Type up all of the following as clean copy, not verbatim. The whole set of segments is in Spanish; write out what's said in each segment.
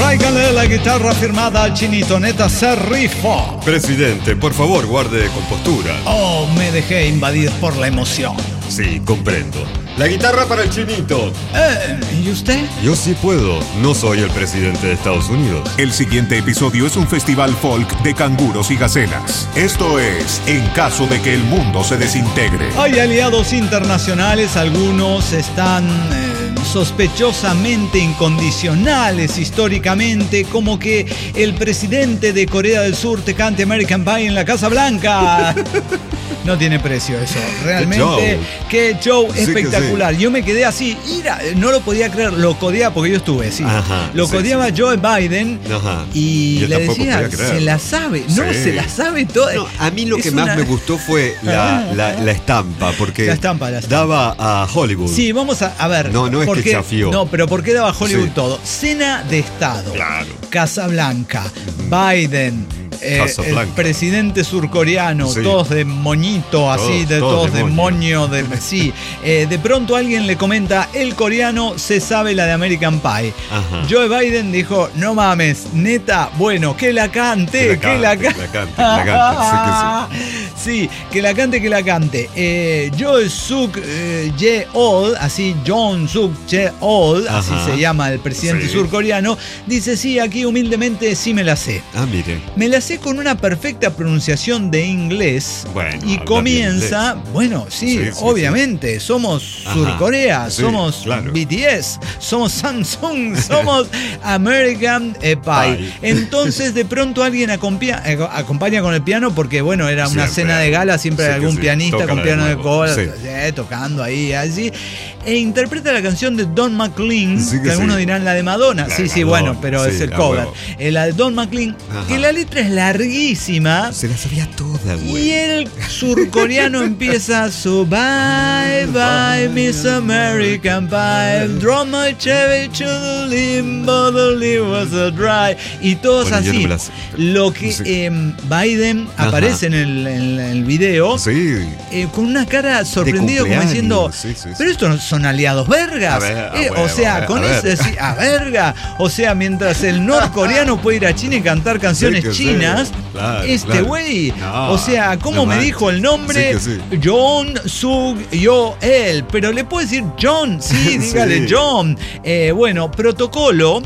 Tráiganle la guitarra firmada al Chinito, neta se rifó. Presidente, por favor, guarde compostura. Oh, me dejé invadir por la emoción. Sí, comprendo. La guitarra para el Chinito. ¿Y usted? Yo sí puedo. No soy el presidente de Estados Unidos. El siguiente episodio es un festival folk de canguros y gacelas. Esto es En caso de que el mundo se desintegre. Hay aliados internacionales, algunos están sospechosamente incondicionales históricamente, como que el presidente de Corea del Sur te cante American Pie en la Casa Blanca. No tiene precio eso, realmente. Qué show espectacular. Sí. Yo me quedé así, no lo podía creer, lo codeaba porque yo estuve, sí. Ajá, lo codeaba Joe Biden. Ajá. Y le decía, se la sabe, sí. No, se la sabe toda. No, a mí lo que más me gustó fue la estampa, porque la estampa. Daba a Hollywood. Sí, vamos a ver. No es que chafió. No, pero ¿por qué daba a Hollywood todo? Cena de Estado. Claro. Casa Blanca, Biden, el presidente surcoreano, sí. Todos de moñito, así, todos de moño, sí. De pronto alguien le comenta, el coreano se sabe la de American Pie. Ajá. Joe Biden dijo, no mames, neta, bueno, que la cante, que la cante. Sí, que la cante. Joe Suk Yeol, así, John Suk Yeol, así se llama el presidente surcoreano, dice, sí, aquí humildemente sí me la sé. Mire. Me la sé con una perfecta pronunciación de inglés. Bueno, y comienza, bueno, sí, obviamente, somos Surcorea, somos BTS, somos Samsung, somos American Pie. Entonces de pronto alguien acompaña con el piano, porque bueno, era una cena de gala, siempre hay algún pianista con piano de cola, tocando ahí, así. E interpreta la canción de Don McLean, que algunos dirán la de Madonna. Bueno, pero es el cover. La de Don McLean, que la letra es larguísima. Se la sabía toda, güey. Y el surcoreano empieza, so bye, bye, Miss American Pie, draw my Chevy to the limbo, the limb was a dry. Y todos así. Lo que Biden aparece en el video con una cara sorprendido, como diciendo, pero esto no son aliados vergas. Verga. O sea, mientras el norcoreano puede ir a China y cantar canciones chinas, güey. O sea, ¿cómo me dijo el nombre? John Suk Yeol. Pero le puedo decir John, dígale John. Bueno, protocolo.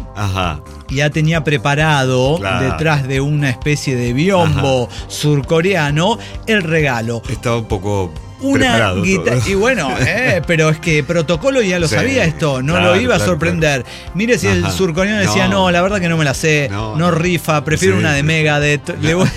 Ya tenía preparado detrás de una especie de biombo surcoreano el regalo. Estaba un poco una guitarra. Y bueno, pero es que protocolo ya lo sabía esto, no lo iba a sorprender. Mire si el surcoreano decía, no, la verdad que no me la sé, no rifa, prefiero una de Megadeth,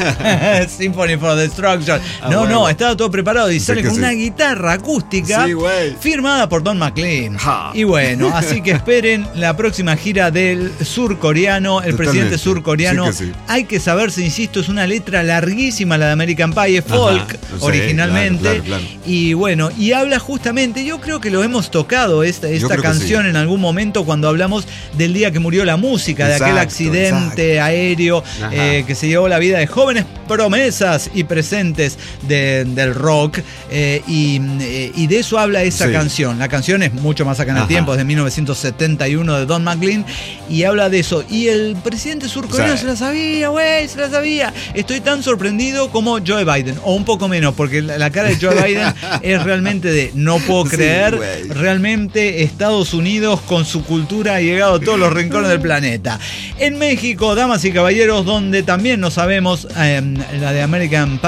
Symphony for Destruction. No, estaba todo preparado y sale con una guitarra acústica firmada por Don McLean. Y bueno, así que esperen la próxima gira del surcoreano, el presidente surcoreano. Hay que saberse, insisto, es una letra larguísima la de American Pie, es folk originalmente. Y bueno, y habla justamente, yo creo que lo hemos tocado esta canción en algún momento cuando hablamos del día que murió la música, de aquel accidente aéreo que se llevó la vida de jóvenes promesas y presentes del rock, y de eso habla esa canción. La canción es mucho más acá en el tiempo, es de 1971 de Don McLean, y habla de eso. Y el presidente surcoreano se la sabía, se la sabía. Estoy tan sorprendido como Joe Biden, o un poco menos, porque la cara de Joe Biden es realmente de no puedo creer, realmente Estados Unidos con su cultura ha llegado a todos los rincones del planeta. En México, damas y caballeros, donde también no sabemos la de American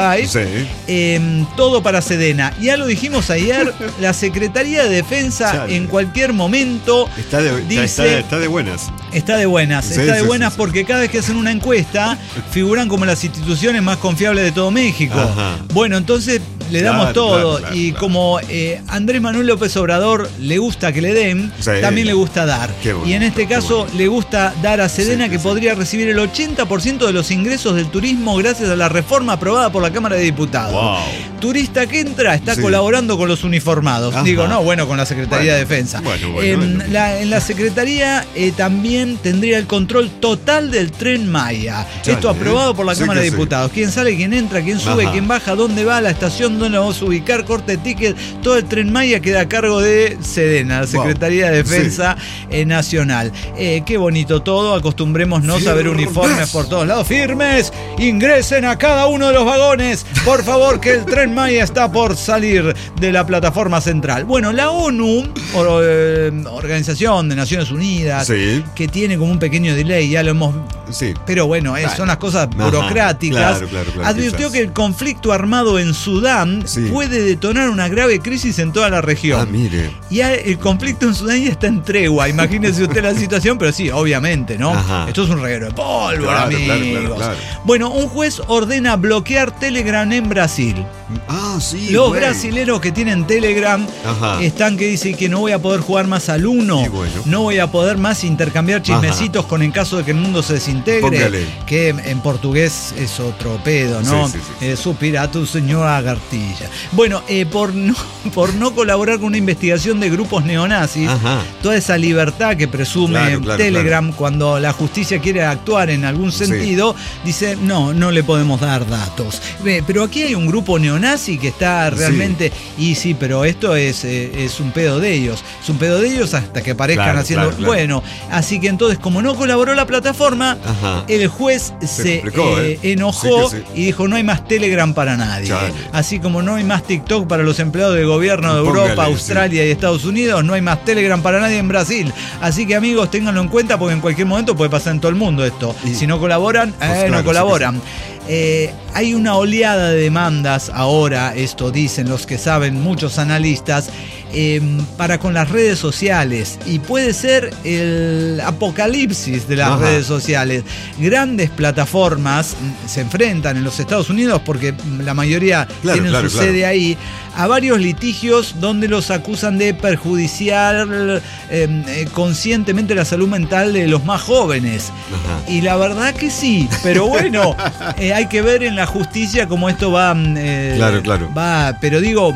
Pie, todo para Sedena. Ya lo dijimos ayer, la Secretaría de Defensa en cualquier momento está de buenas. Está de buenas porque cada vez que hacen una encuesta figuran como las instituciones más confiables de todo México. Bueno, entonces le damos todo. Y como Andrés Manuel López Obrador le gusta que le den, también le gusta dar. Y en este caso le gusta dar a Sedena, que podría recibir el 80% de los ingresos del turismo gracias a la reforma aprobada por la Cámara de Diputados. Turista que entra está colaborando con los uniformados. Con la Secretaría de Defensa. En la Secretaría también tendría el control total del Tren Maya. Esto aprobado por la Cámara de Diputados. Quién sale, quién entra, quién sube, quién baja, dónde va, la estación haciéndonos ubicar, corte de ticket. Todo el Tren Maya queda a cargo de Sedena, la Secretaría de Defensa Nacional. Qué bonito todo, acostumbrémonos a ver uniformes por todos lados. ¡Firmes! Ingresen a cada uno de los vagones, por favor, que el Tren Maya está por salir de la plataforma central. Bueno, la ONU, Organización de Naciones Unidas, que tiene como un pequeño delay, ya lo hemos... Pero bueno, son las cosas burocráticas. Claro, advirtió que el conflicto armado en Sudán puede detonar una grave crisis en toda la región. Mire. Y el conflicto en Sudán ya está en tregua. Imagínese usted la situación, pero sí, obviamente, ¿no? Esto es un reguero de pólvora, amigos. Claro. Bueno, un juez ordena bloquear Telegram en Brasil. Los brasileros que tienen Telegram están que dicen que no voy a poder jugar más al Uno, no voy a poder más intercambiar chismecitos con en caso de que el mundo se desintegre. Póngale. Que en portugués es otro pedo, ¿no? Supira tu señora Gartilla. Bueno, por no colaborar con una investigación de grupos neonazis, toda esa libertad que presume Telegram cuando la justicia quiere actuar en algún sentido, dice, no le podemos dar datos. Pero aquí hay un grupo neonazi que está realmente... Y sí, pero esto es un pedo de ellos. Es un pedo de ellos hasta que aparezcan haciendo... Bueno, así que entonces, como no colaboró la plataforma, el juez se enojó y dijo, no hay más Telegram para nadie. Así como no hay más TikTok para los empleados del gobierno de Europa, Australia y Estados Unidos, no hay más Telegram para nadie en Brasil. Así que, amigos, ténganlo en cuenta porque en cualquier momento puede pasar en todo el mundo esto. Si no colaboran, no colaboran. Hay una oleada de demandas ahora, esto dicen los que saben, muchos analistas, para con las redes sociales, y puede ser el apocalipsis de las redes sociales. Grandes plataformas se enfrentan en los Estados Unidos, porque la mayoría tienen su sede ahí, a varios litigios donde los acusan de perjudiciar conscientemente la salud mental de los más jóvenes. Y la verdad que sí, pero bueno, hay que ver en la justicia cómo esto va. Va, pero digo,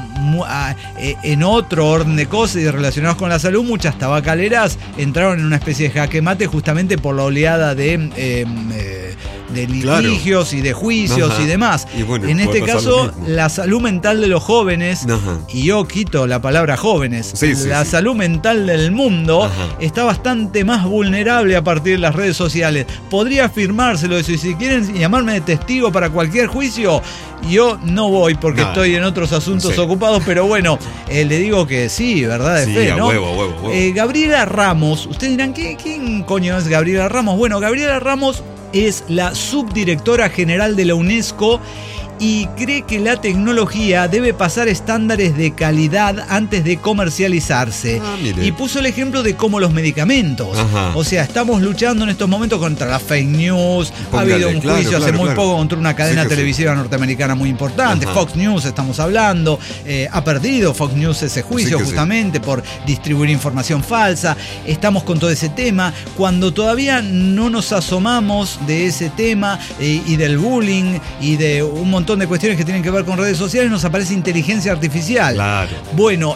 en otro orden de cosas y relacionados con la salud, muchas tabacaleras entraron en una especie de jaque mate justamente por la oleada de litigios y de juicios y demás. Y bueno, en este caso, la salud mental de los jóvenes, y yo quito la palabra jóvenes, la salud mental del mundo está bastante más vulnerable a partir de las redes sociales. Podría afirmárselo eso, y si quieren llamarme de testigo para cualquier juicio, yo no voy porque estoy en otros asuntos ocupados, pero bueno, le digo que sí, verdad de fe, ¿no? Huevo. Gabriela Ramos, ustedes dirán, ¿quién coño es Gabriela Ramos? Bueno, Gabriela Ramos es la subdirectora general de la UNESCO y cree que la tecnología debe pasar estándares de calidad antes de comercializarse. Y puso el ejemplo de cómo los medicamentos. O sea, estamos luchando en estos momentos contra las fake news. Ha habido un juicio hace muy poco contra una cadena televisiva norteamericana muy importante. Fox News estamos hablando. Ha perdido Fox News ese juicio justamente por distribuir información falsa. Estamos con todo ese tema. Cuando todavía no nos asomamos de ese tema y del bullying y de un montón de cuestiones que tienen que ver con redes sociales, nos aparece inteligencia artificial. Bueno,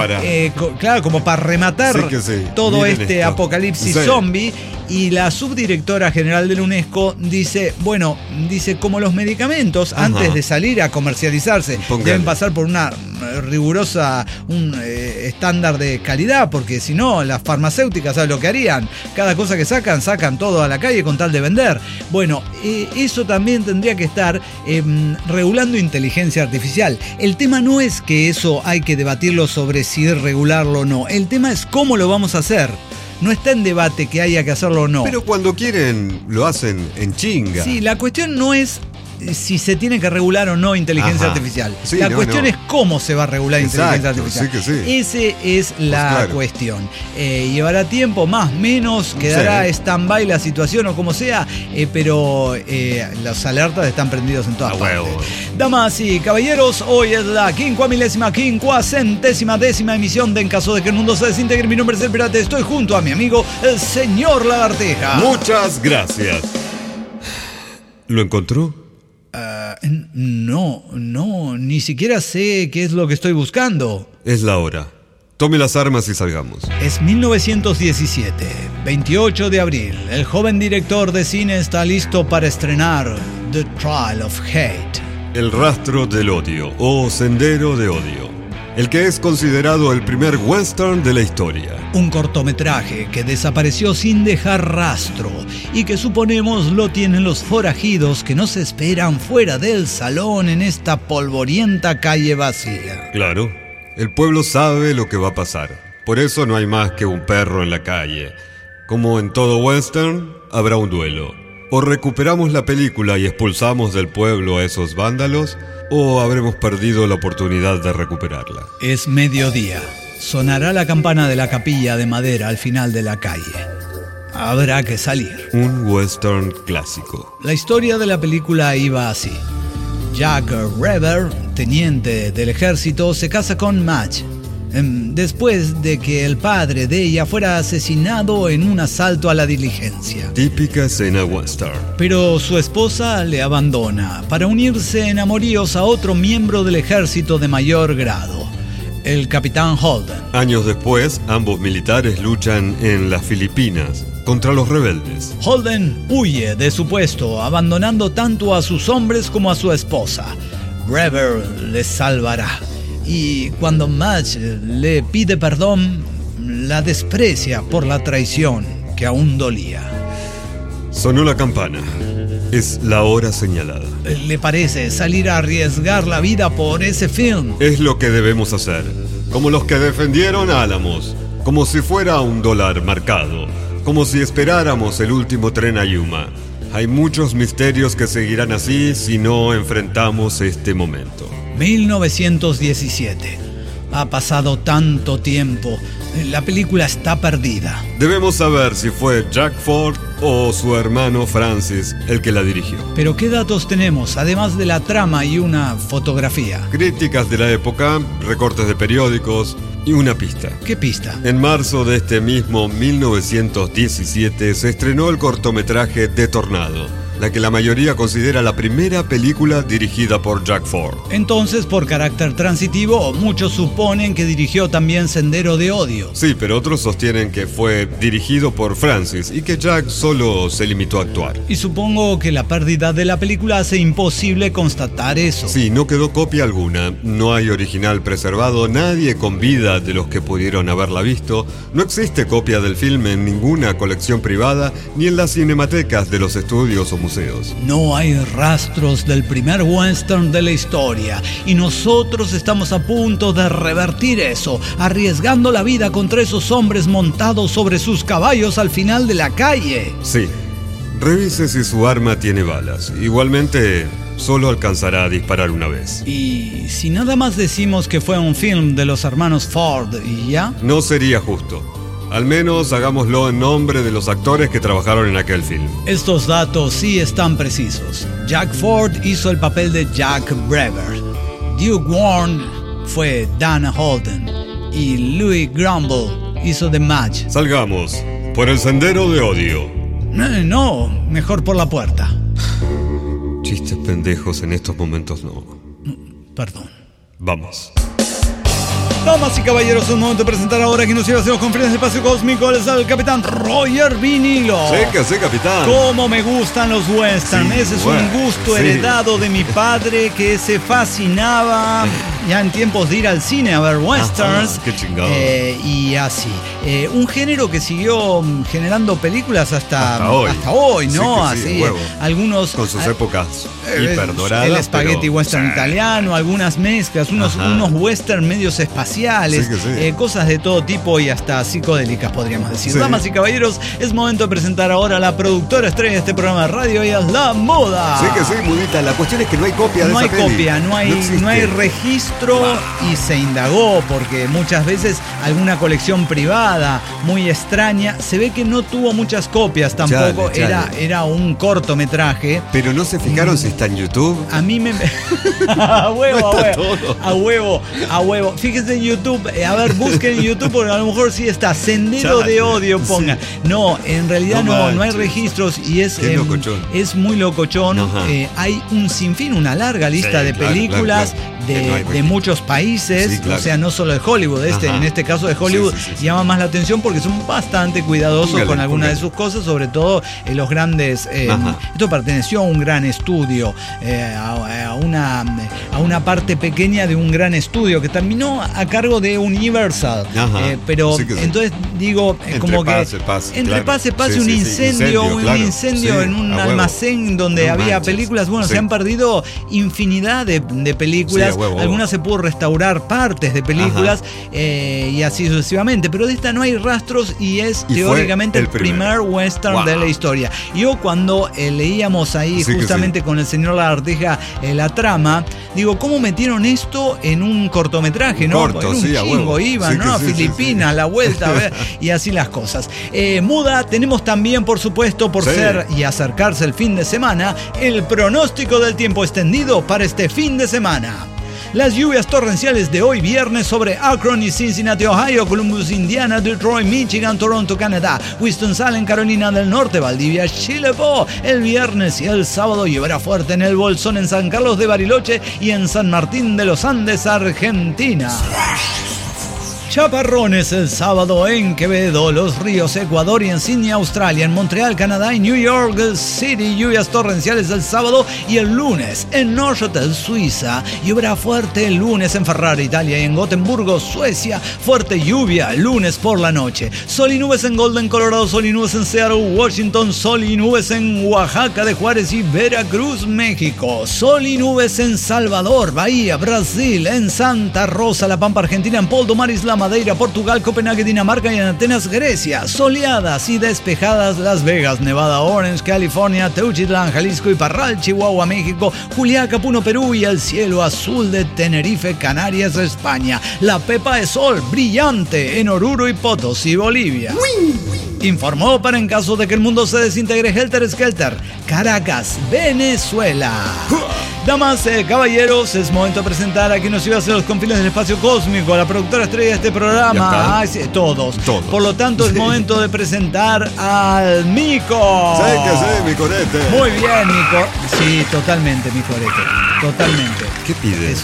como para rematar todo este apocalipsis zombie. Y la subdirectora general de la UNESCO dice, como los medicamentos, antes de salir a comercializarse, deben pasar por una rigurosa estándar de calidad, porque si no, las farmacéuticas, ¿sabes lo que harían? Cada cosa que sacan todo a la calle con tal de vender. Bueno, eso también tendría que estar regulando inteligencia artificial. El tema no es que eso hay que debatirlo sobre si regularlo o no. El tema es cómo lo vamos a hacer. No está en debate que haya que hacerlo o no. Pero cuando quieren, lo hacen en chinga. Sí, la cuestión no es si se tiene que regular o no inteligencia artificial. La cuestión es cómo se va a regular inteligencia artificial. Esa es la cuestión. Llevará tiempo, menos, quedará stand-by la situación o como sea, pero las alertas están prendidas en todas partes. Damas y caballeros, hoy es la 500ª emisión de En Caso de que el Mundo se Desintegre. Mi nombre es El Pirata, estoy junto a mi amigo, el señor Lagartija. Muchas gracias. ¿Lo encontró? No, ni siquiera sé qué es lo que estoy buscando. Es la hora. Tome las armas y salgamos. Es 1917, 28 de abril. El joven director de cine está listo para estrenar The Trial of Hate. El rastro del odio o Sendero de Odio, el que es considerado el primer western de la historia. Un cortometraje que desapareció sin dejar rastro y que suponemos lo tienen los forajidos que nos esperan fuera del salón en esta polvorienta calle vacía. Claro, el pueblo sabe lo que va a pasar. Por eso no hay más que un perro en la calle. Como en todo western, habrá un duelo. O recuperamos la película y expulsamos del pueblo a esos vándalos, o habremos perdido la oportunidad de recuperarla. Es mediodía. Sonará la campana de la capilla de madera al final de la calle. Habrá que salir. Un western clásico. La historia de la película iba así. Jack Reber, teniente del ejército, se casa con Madge, después de que el padre de ella fuera asesinado en un asalto a la diligencia. Típica escena western. Pero su esposa le abandona para unirse en amoríos a otro miembro del ejército de mayor grado, el capitán Holden. Años después, ambos militares luchan en las Filipinas contra los rebeldes. Holden huye de su puesto, abandonando tanto a sus hombres como a su esposa. Reber les salvará. Y cuando Madge le pide perdón, la desprecia por la traición que aún dolía. Sonó la campana. Es la hora señalada. ¿Le parece salir a arriesgar la vida por ese film? Es lo que debemos hacer. Como los que defendieron Álamos. Como si fuera un dólar marcado. Como si esperáramos el último tren a Yuma. Hay muchos misterios que seguirán así si no enfrentamos este momento. 1917. Ha pasado tanto tiempo. La película está perdida. Debemos saber si fue Jack Ford o su hermano Francis el que la dirigió. Pero ¿qué datos tenemos, además de la trama y una fotografía? Críticas de la época, recortes de periódicos y una pista. ¿Qué pista? En marzo de este mismo 1917 se estrenó el cortometraje The Tornado, la que la mayoría considera la primera película dirigida por Jack Ford. Entonces, por carácter transitivo, muchos suponen que dirigió también Sendero de Odio. Sí, pero otros sostienen que fue dirigido por Francis y que Jack solo se limitó a actuar. Y supongo que la pérdida de la película hace imposible constatar eso. Sí, no quedó copia alguna, no hay original preservado, nadie con vida de los que pudieron haberla visto, no existe copia del film en ninguna colección privada ni en las cinematecas de los estudios o museos. No hay rastros del primer western de la historia y nosotros estamos a punto de revertir eso, arriesgando la vida contra esos hombres montados sobre sus caballos al final de la calle. Sí, revise si su arma tiene balas. Igualmente, solo alcanzará a disparar una vez. ¿Y si nada más decimos que fue un film de los hermanos Ford y ya? No sería justo. Al menos hagámoslo en nombre de los actores que trabajaron en aquel film. Estos datos sí están precisos. Jack Ford hizo el papel de Jack Brewer. Duke Warren fue Dana Holden. Y Louis Grumble hizo de Madge. Salgamos por el Sendero de Odio. No, mejor por la puerta. Chistes pendejos en estos momentos no. Perdón. Vamos. Damas y caballeros, un momento de presentar ahora que nos lleva a hacer los conferencias del espacio cósmico al capitán Roger Vinilo. Sí, capitán. Cómo me gustan los westerns. Sí, ese es un gusto heredado de mi padre que se fascinaba ya en tiempos de ir al cine a ver westerns. Qué chingado. Y así. Un género que siguió generando películas hasta hoy, ¿no? Sí, así. Algunos con sus épocas hiperdoradas. El spaghetti western italiano, algunas mezclas, unos western medios espaciales. Cosas de todo tipo y hasta psicodélicas, podríamos decir. Damas y caballeros, es momento de presentar ahora a la productora estrella de este programa de radio. Ella es La Muda. Sí, Mudita. La cuestión es que no hay copia de esa peli. No hay copia, no hay registro. Y se indagó porque muchas veces alguna colección privada muy extraña, se ve que no tuvo muchas copias tampoco. Chale. Era un cortometraje. Pero no se fijaron si está en YouTube. A mí me... a huevo. Fíjense en YouTube, a ver, busquen en YouTube porque a lo mejor sí está Sendero de Odio, pongan. Sí. No, en realidad no hay registros y es muy locochón. Hay un sinfín, una larga lista de películas de muchos países, sí, claro. O sea, no solo de Hollywood, en este caso de Hollywood llama más la atención porque son bastante cuidadosos con algunas de sus cosas, sobre todo los grandes. Esto perteneció a un gran estudio, a una parte pequeña de un gran estudio que terminó a cargo de Universal. Pero sí entonces digo, como que entre pase un incendio en un almacén donde había películas, se han perdido infinidad de películas, algunas se pudo restaurar partes de películas y así sucesivamente, pero de esta no hay rastros y es teóricamente el primer western de la historia. Yo cuando leíamos ahí justamente con el señor Lagartija la trama, digo, ¿cómo metieron esto en un cortometraje? ¿No? En un chingo iban, ¿no? A Filipinas, la vuelta, a ver, y así las cosas. Muda, tenemos también, por supuesto, por ser y acercarse el fin de semana, el pronóstico del tiempo extendido para este fin de semana. Las lluvias torrenciales de hoy viernes sobre Akron y Cincinnati, Ohio, Columbus, Indiana, Detroit, Michigan, Toronto, Canadá, Winston-Salem, Carolina del Norte, Valdivia, Chilepó. El viernes y el sábado lloverá fuerte en el Bolsón, en San Carlos de Bariloche y en San Martín de los Andes, Argentina. Chaparrones el sábado en Quevedo, Los Ríos, Ecuador y en Sydney, Australia, en Montreal, Canadá y New York City, lluvias torrenciales el sábado y el lunes en Neuchâtel, Suiza, lloverá fuerte el lunes en Ferrara, Italia y en Gotemburgo, Suecia, fuerte lluvia el lunes por la noche, sol y nubes en Golden, Colorado, sol y nubes en Seattle, Washington, sol y nubes en Oaxaca de Juárez y Veracruz, México, sol y nubes en Salvador, Bahía, Brasil, en Santa Rosa, La Pampa, Argentina, en Poldo, Mar, Isla Madeira, Portugal, Copenhague, Dinamarca y en Atenas, Grecia. Soleadas y despejadas Las Vegas, Nevada, Orange, California, Teuchitlán, Jalisco y Parral, Chihuahua, México, Juliaca, Puno, Perú y el cielo azul de Tenerife, Canarias, España. La pepa de sol brillante en Oruro y Potosí, Bolivia. Informó para en caso de que el mundo se desintegre Helter Skelter, Caracas, Venezuela. Damas, caballeros, es momento de presentar a quien nos iba a hacer los confines del espacio cósmico, la productora estrella de este programa. Todos. Por lo tanto, es momento de presentar al Mico. Sí, que sí, mi corete. Muy bien, Mico. Sí, totalmente, mi corete. Totalmente. ¿Qué pide?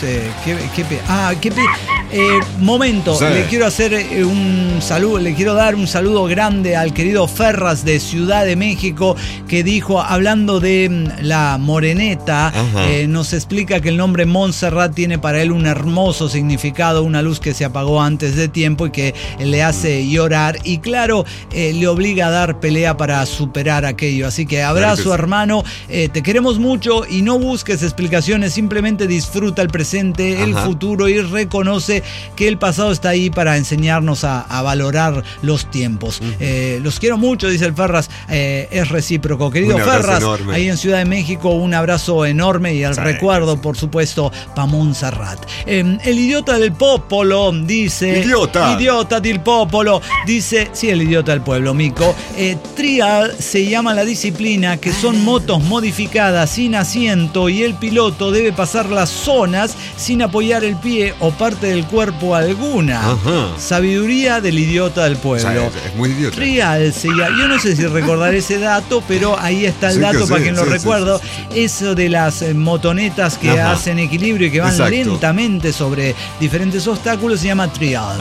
¿Qué pide? Momento, le quiero hacer un saludo, le quiero dar un saludo grande al querido Ferras de Ciudad de México, que dijo, hablando de la moreneta, nos explica que el nombre Montserrat tiene para él un hermoso significado, una luz que se apagó antes de tiempo y que le hace llorar y claro, le obliga a dar pelea para superar aquello. Así que abrazo, hermano, te queremos mucho y no busques explicaciones, simplemente disfruta el presente, el futuro y reconoce que el pasado está ahí para enseñarnos a valorar los tiempos. Los quiero mucho, dice el Ferras, es recíproco. Querido Ferras, enorme. Ahí en Ciudad de México, un abrazo enorme y el recuerdo, por supuesto, pa' Montserrat. El idiota del popolo dice... Idiota del popolo dice... Sí, el idiota del pueblo, Mico. Trial se llama la disciplina, que son motos modificadas sin asiento y el piloto debe pasar las zonas sin apoyar el pie o parte del cuerpo alguna. Sabiduría del idiota del pueblo. Es muy idiota. Trial se llama... Yo no sé si recordar ese dato, pero ahí está el dato para quien lo recuerdo. Eso de las motonetas que hacen equilibrio y que van lentamente sobre diferentes obstáculos se llama trial.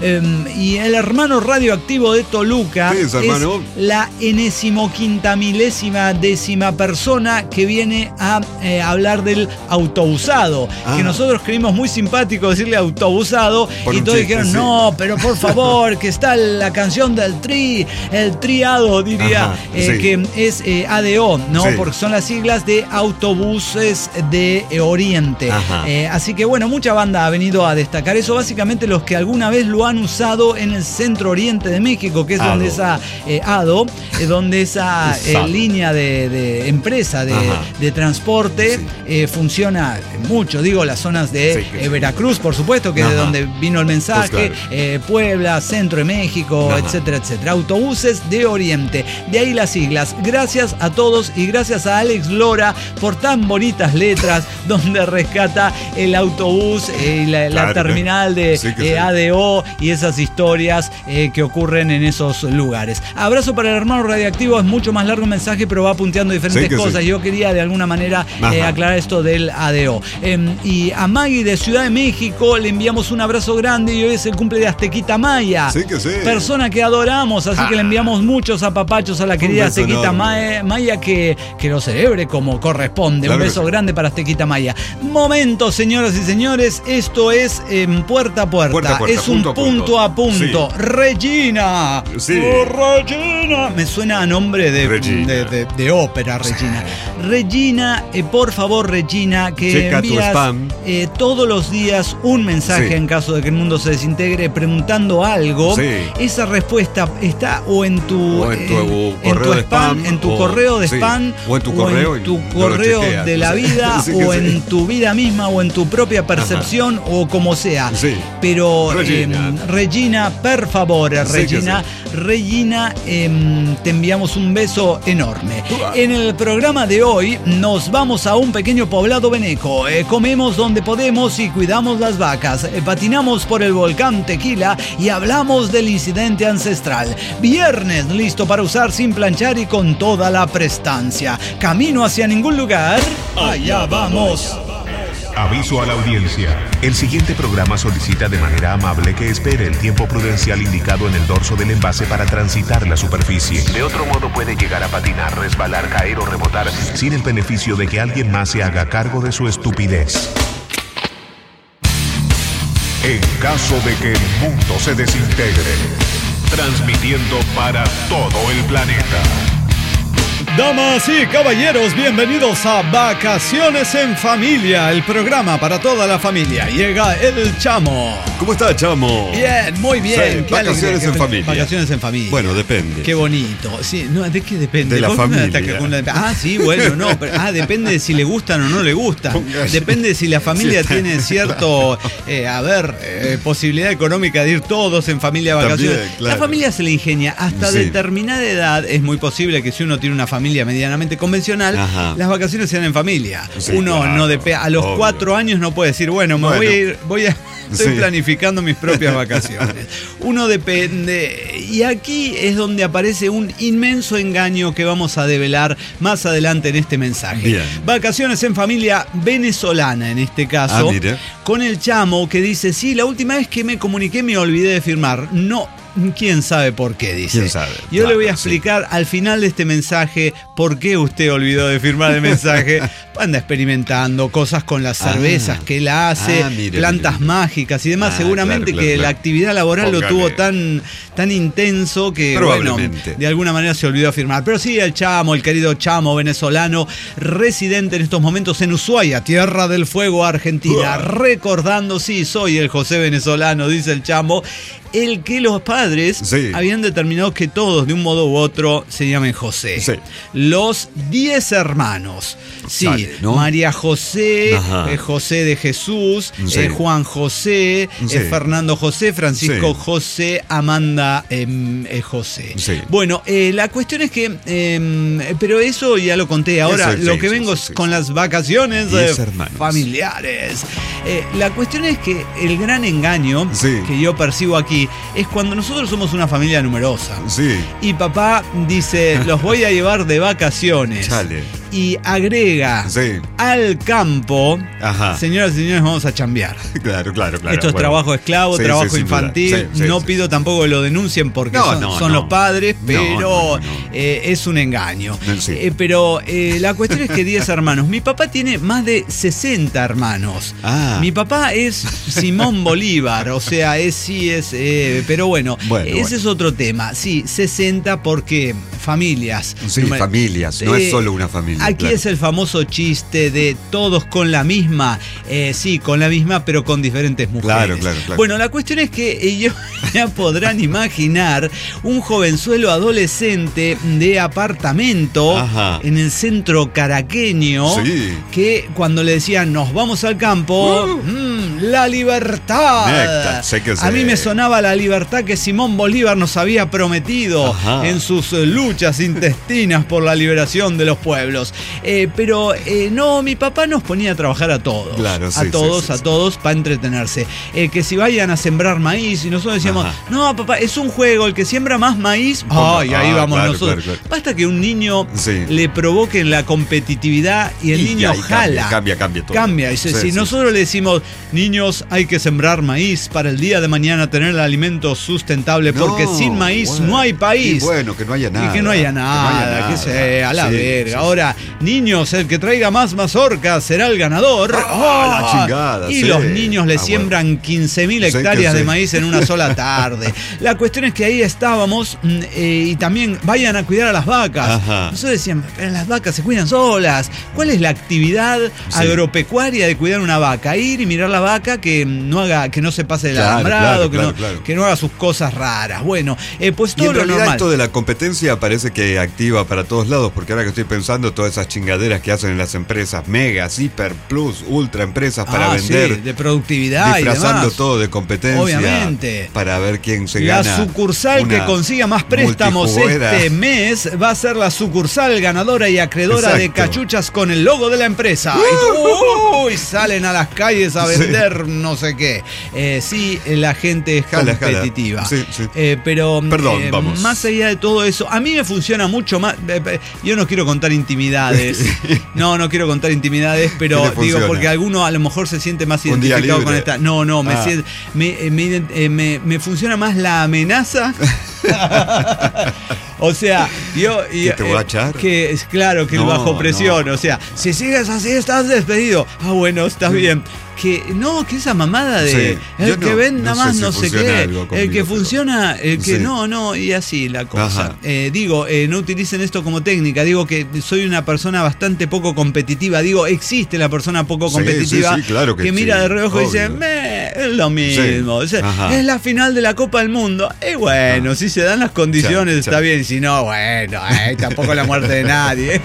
Y el hermano radioactivo de Toluca es la 15.000.000ª persona que viene a hablar del autobusado, que nosotros creímos muy simpático decirle autobusado y todos dijeron no, pero por favor, que está la canción del el triado diría, que es ADO, ¿no? Porque son las siglas de Autobuses de Oriente. Así que bueno, mucha banda ha venido a destacar eso, básicamente los que alguna vez lo han usado en el centro oriente de México, que es donde esa ADO, donde esa línea de empresa de transporte funciona mucho, digo, las zonas de Veracruz, por supuesto, que es de donde vino el mensaje, Pues claro. Puebla, centro de México, etcétera, etcétera. Autobuses de Oriente. De ahí las siglas. Gracias a todos y gracias a Alex Lora por tan bonitas letras donde rescata el autobús y la terminal de ADO y esas historias que ocurren en esos lugares. Abrazo para el hermano radioactivo. Es mucho más largo el mensaje, pero va punteando diferentes cosas. Yo quería de alguna manera aclarar esto del ADO. Y a Maggie de Ciudad de México le enviamos un abrazo grande y hoy es el cumple de Aztequita Maya. Persona que adoramos, así que le enviamos muchos apapachos a la querida Aztequita Maya que lo celebre como corresponde. Claro, un beso grande para Aztequita Maya. Momento, señoras y señores, esto es Puerta a Puerta. Es un punto a punto. Regina. Regina. Me suena a nombre de ópera, Regina. Regina, por favor, Regina, que envías todos los días un mensaje en caso de que el mundo se desintegre preguntando algo. Esa respuesta está o en tu spam, en tu correo de spam, o en tu correo, de la vida, o en tu vida misma, o en tu propia percepción, o como sea. Pero Regina, por favor, Regina, te enviamos un beso enorme. En el programa de hoy nos vamos a un pequeño poblado veneco. Comemos donde podemos y cuidamos las vacas. Patinamos por el volcán Tequila y hablamos del incidente ancestral. Viernes listo para usar sin planchar y con toda la prestancia. Camino hacia ningún lugar. Allá vamos. Aviso a la audiencia. El siguiente programa solicita de manera amable que espere el tiempo prudencial indicado en el dorso del envase para transitar la superficie. De otro modo puede llegar a patinar, resbalar, caer o rebotar sin el beneficio de que alguien más se haga cargo de su estupidez. En caso de que el mundo se desintegre, transmitiendo para todo el planeta. Damas y caballeros, bienvenidos a Vacaciones en Familia, el programa para toda la familia. Llega el Chamo. ¿Cómo está, Chamo? Bien, muy bien. Sí, vacaciones en familia. Vacaciones en familia. Bueno, depende. Qué bonito. Sí, no, ¿de qué depende? De la familia. Sí, bueno, no. Pero, depende de si le gustan o no le gustan. Depende de si la familia tiene cierto, posibilidad económica de ir todos en familia a vacaciones. También, claro. La familia se le ingenia. Hasta determinada edad es muy posible que si uno tiene una familia medianamente convencional, las vacaciones sean en familia. Uno no a los 4 años no puede decir, bueno, estoy planificando mis propias vacaciones. Uno depende. Y aquí es donde aparece un inmenso engaño que vamos a develar más adelante en este mensaje. Bien. Vacaciones en familia venezolana, en este caso, con el Chamo que dice, sí, la última vez que me comuniqué me olvidé de firmar. No. ¿Quién sabe por qué? Dice. ¿Quién sabe? Yo le voy a explicar al final de este mensaje por qué usted olvidó de firmar el mensaje. Anda experimentando cosas con las cervezas que él hace, plantas mágicas y demás. Seguramente que la actividad laboral lo tuvo tan intenso que, bueno, de alguna manera se olvidó de firmar. Pero sí, el Chamo, el querido Chamo venezolano, residente en estos momentos en Ushuaia, Tierra del Fuego, Argentina. Recordando, sí, soy el José venezolano, dice el Chamo. El que los padres habían determinado que todos, de un modo u otro, se llamen José. Los 10 hermanos. María José, José de Jesús, Juan José, Fernando José, Francisco José, Amanda José. Bueno, la cuestión es que, pero eso ya lo conté. Ahora lo que vengo es con las vacaciones familiares. La cuestión es que el gran engaño que yo percibo aquí es cuando nosotros somos una familia numerosa y papá dice, los voy a llevar de vacaciones. Y agrega al campo, señoras y señores, vamos a chambear. Claro. Esto es trabajo esclavo, trabajo infantil. No pido tampoco que lo denuncien porque son los padres, pero es un engaño. Pero la cuestión es que 10 hermanos. Mi papá tiene más de 60 hermanos. Mi papá es Simón Bolívar, o sea, pero bueno, ese es otro tema. Sí, 60 porque familias. Familias, no es solo una familia. Aquí es el famoso chiste de todos con la misma, con la misma, pero con diferentes mujeres. Claro. Bueno, la cuestión es que ellos ya podrán imaginar un jovenzuelo adolescente de apartamento en el centro caraqueño que cuando le decían nos vamos al campo, La libertad. Néctar, sé que A mí me sonaba la libertad que Simón Bolívar nos había prometido en sus luchas intestinas por la liberación de los pueblos. Pero no, mi papá nos ponía a trabajar a todos. Claro, sí, a todos para entretenerse. Que si vayan a sembrar maíz y nosotros decíamos, no, papá, es un juego, el que siembra más maíz, y ahí vamos nosotros. Claro. Basta que un niño le provoque la competitividad y el niño jala. Cambia todo. Cambia. Si nosotros le decimos, niños, hay que sembrar maíz para el día de mañana tener el alimento sustentable, porque sin maíz no hay país. Y bueno, que no haya nada. Y que no haya nada, que sea, a la verga. Ahora, niños, el que traiga más mazorcas será el ganador. La chingada. Y los niños le siembran 15.000 hectáreas de maíz en una sola tarde. La cuestión es que ahí estábamos y también vayan a cuidar a las vacas. Nosotros decíamos, pero las vacas se cuidan solas. ¿Cuál es la actividad agropecuaria de cuidar una vaca? Ir y mirar la vaca que no se pase del alambrado, que no haga sus cosas raras. Bueno, pues todo y en realidad normal. Esto de la competencia parece que activa para todos lados, porque ahora que estoy pensando todas esas chingaderas que hacen en las empresas, megas, hiper, plus, ultra empresas para vender. De productividad disfrazando y demás. Todo de competencia. Obviamente. Para ver quién se gana. La sucursal que consiga más préstamos este mes va a ser la sucursal ganadora y acreedora de cachuchas con el logo de la empresa. Y salen a las calles a vender no sé qué. Sí, la gente es competitiva. Sí. Pero vamos. más allá de todo eso, a mí me funciona mucho más. Yo no quiero contar intimidades. No quiero contar intimidades, pero digo, porque alguno a lo mejor se siente más identificado con esta. Me funciona más la amenaza. O sea, ¿Que te voy a echar? Que es claro que el bajo presión. O sea, si sigues así estás despedido. Bueno, estás bien. Que esa mamada de el que venda más no sé qué, el que funciona, el que no, y así la cosa. No utilicen esto como técnica, digo que soy una persona bastante poco competitiva, existe la persona poco competitiva claro que mira de reojo y dice, es lo mismo, es la final de la Copa del Mundo, y bueno, si se dan las condiciones está bien, si no, bueno, tampoco la muerte de nadie.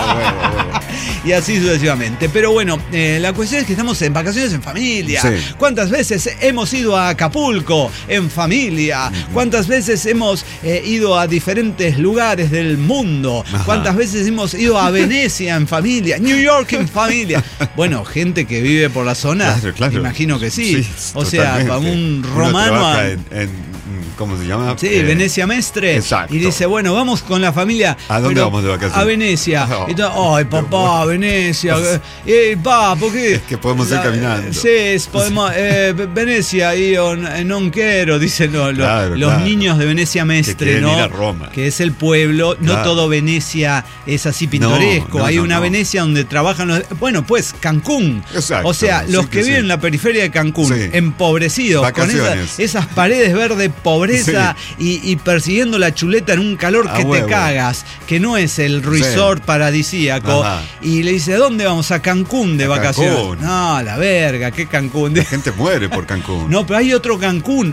Y así sucesivamente. Pero bueno, la cuestión es que estamos en vacaciones en familia. ¿Cuántas veces hemos ido a Acapulco en familia? ¿Cuántas veces hemos ido a diferentes lugares del mundo? ¿Cuántas veces hemos ido a Venecia en familia? New York en familia. Bueno, gente que vive por la zona, imagino que sí. O sea, para un romano ¿cómo se llama? Sí, Venecia Mestre. Exacto. Y dice, bueno, vamos con la familia. ¿A dónde vamos de vacaciones? A Venecia. Y entonces, papá, Venecia. ¿Por qué? Es que podemos ir caminando. Sí, podemos. Venecia, io non quiero, dicen los niños de Venecia Mestre, ¿no? Ir a Roma. Que es el pueblo. No todo Venecia es así pintoresco. Hay una Venecia donde trabajan bueno, pues Cancún. Exacto. O sea, los que viven en la periferia de Cancún, empobrecidos, vacaciones. con esas paredes verdes, pobreza y persiguiendo la chuleta en un calor que te cagas, que no es el resort paradisíaco. Y le dice, ¿a dónde vamos? A Cancún de vacaciones. Cancún. No, la verga, ¿qué Cancún? La gente muere por Cancún. No, pero hay otro Cancún.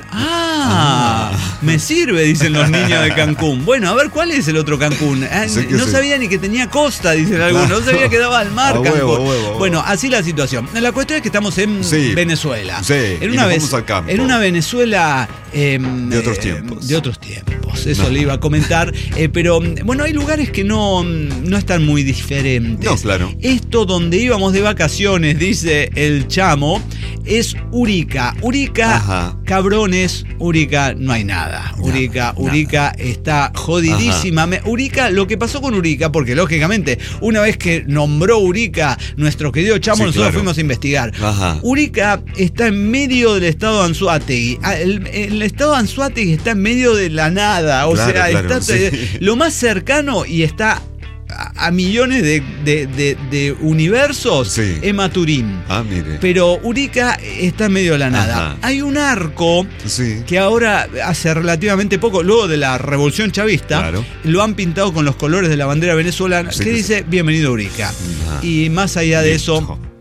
Me sirve, dicen los niños de Cancún. Bueno, a ver, ¿cuál es el otro Cancún? No sabía ni que tenía costa, dicen algunos. No sabía que daba al mar Cancún. Bueno, así la situación. La cuestión es que estamos en Venezuela. En una Venezuela de otros tiempos. De otros tiempos, eso le iba a comentar. Pero bueno, hay lugares que no están muy diferentes. No, claro. Esto donde íbamos de vacaciones, dice el chamo, es Urica. Cabrones, Urica no hay nada. Urica está jodidísima. Urica, lo que pasó con Urica, porque lógicamente, una vez que nombró Urica nuestro querido chamo, nosotros fuimos a investigar. Urica está en medio del estado de Anzoátegui. El estado de Anzoátegui está en medio de la nada. O sea, está lo más cercano y está a millones de universos es Maturín. Mire. Pero Urica está en medio de la nada. Hay un arco que ahora, hace relativamente poco, luego de la Revolución Chavista, lo han pintado con los colores de la bandera venezolana, que dice, bienvenido a Urica. Y más allá de eso,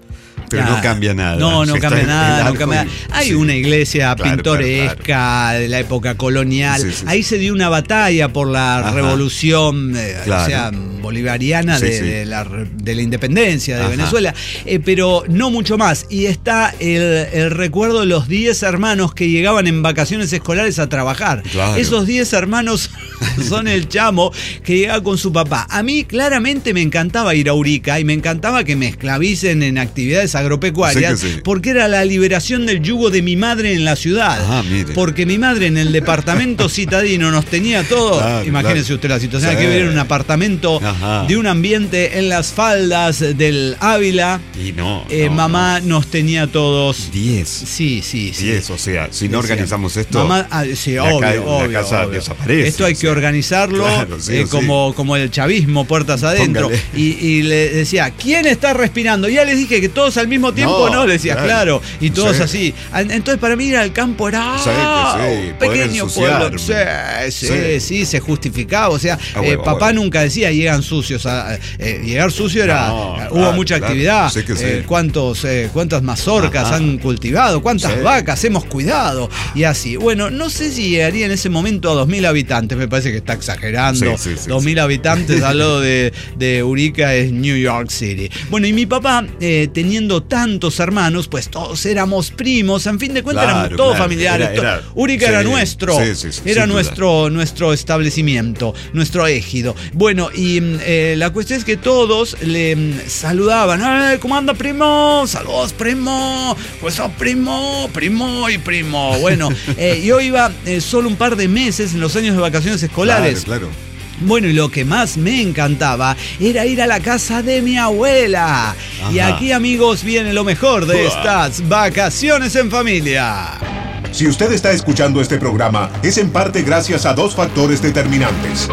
Pero no cambia nada. No cambia nada. Hay una iglesia pintoresca de la época colonial. Ahí se dio una batalla por la revolución bolivariana de la independencia de Venezuela, pero no mucho más. Y está el recuerdo de los 10 hermanos que llegaban en vacaciones escolares a trabajar. Claro. Esos 10 hermanos son el chamo que llegaba con su papá. A mí claramente me encantaba ir a Urica y me encantaba que me esclavicen en actividades agropecuarias, porque era la liberación del yugo de mi madre en la ciudad. Porque mi madre en el departamento citadino nos tenía todo. Imagínense usted la situación, hay que vivir en un apartamento de un ambiente en las faldas del Ávila. Y mamá nos tenía todos. 10. Sí. 10, o sea, si no organizamos esto, mamá, obvio. La casa desaparece. Esto hay que organizarlo como el chavismo, puertas adentro. Y le decía, ¿quién está respirando? Ya les dije que todos al mismo tiempo, no, le decía, claro. Y todos así. Entonces, para mí ir al campo era un pequeño pueblo. Sí, se justificaba. O sea, papá nunca decía, llegan sucios. Llegar sucio era. Hubo mucha actividad. ¿Cuántas mazorcas han cultivado? ¿Cuántas vacas hemos cuidado? Y así. Bueno, no sé si llegaría en ese momento a 2.000 habitantes. Me parece que está exagerando. 2.000 habitantes al lado de Urica es New York City. Bueno, y mi papá, teniendo tantos hermanos, pues todos éramos primos. En fin de cuentas, éramos todos familiares. Urica era nuestro. Era nuestro establecimiento, nuestro égido. Bueno, y la cuestión es que todos le saludaban. ¿Cómo anda, primo? Saludos, primo. Pues sos primo y primo. Bueno, yo iba solo un par de meses en los años de vacaciones escolares. Claro. Bueno, y lo que más me encantaba era ir a la casa de mi abuela. Y aquí, amigos, viene lo mejor de estas vacaciones en familia. Si usted está escuchando este programa, es en parte gracias a 2 factores determinantes.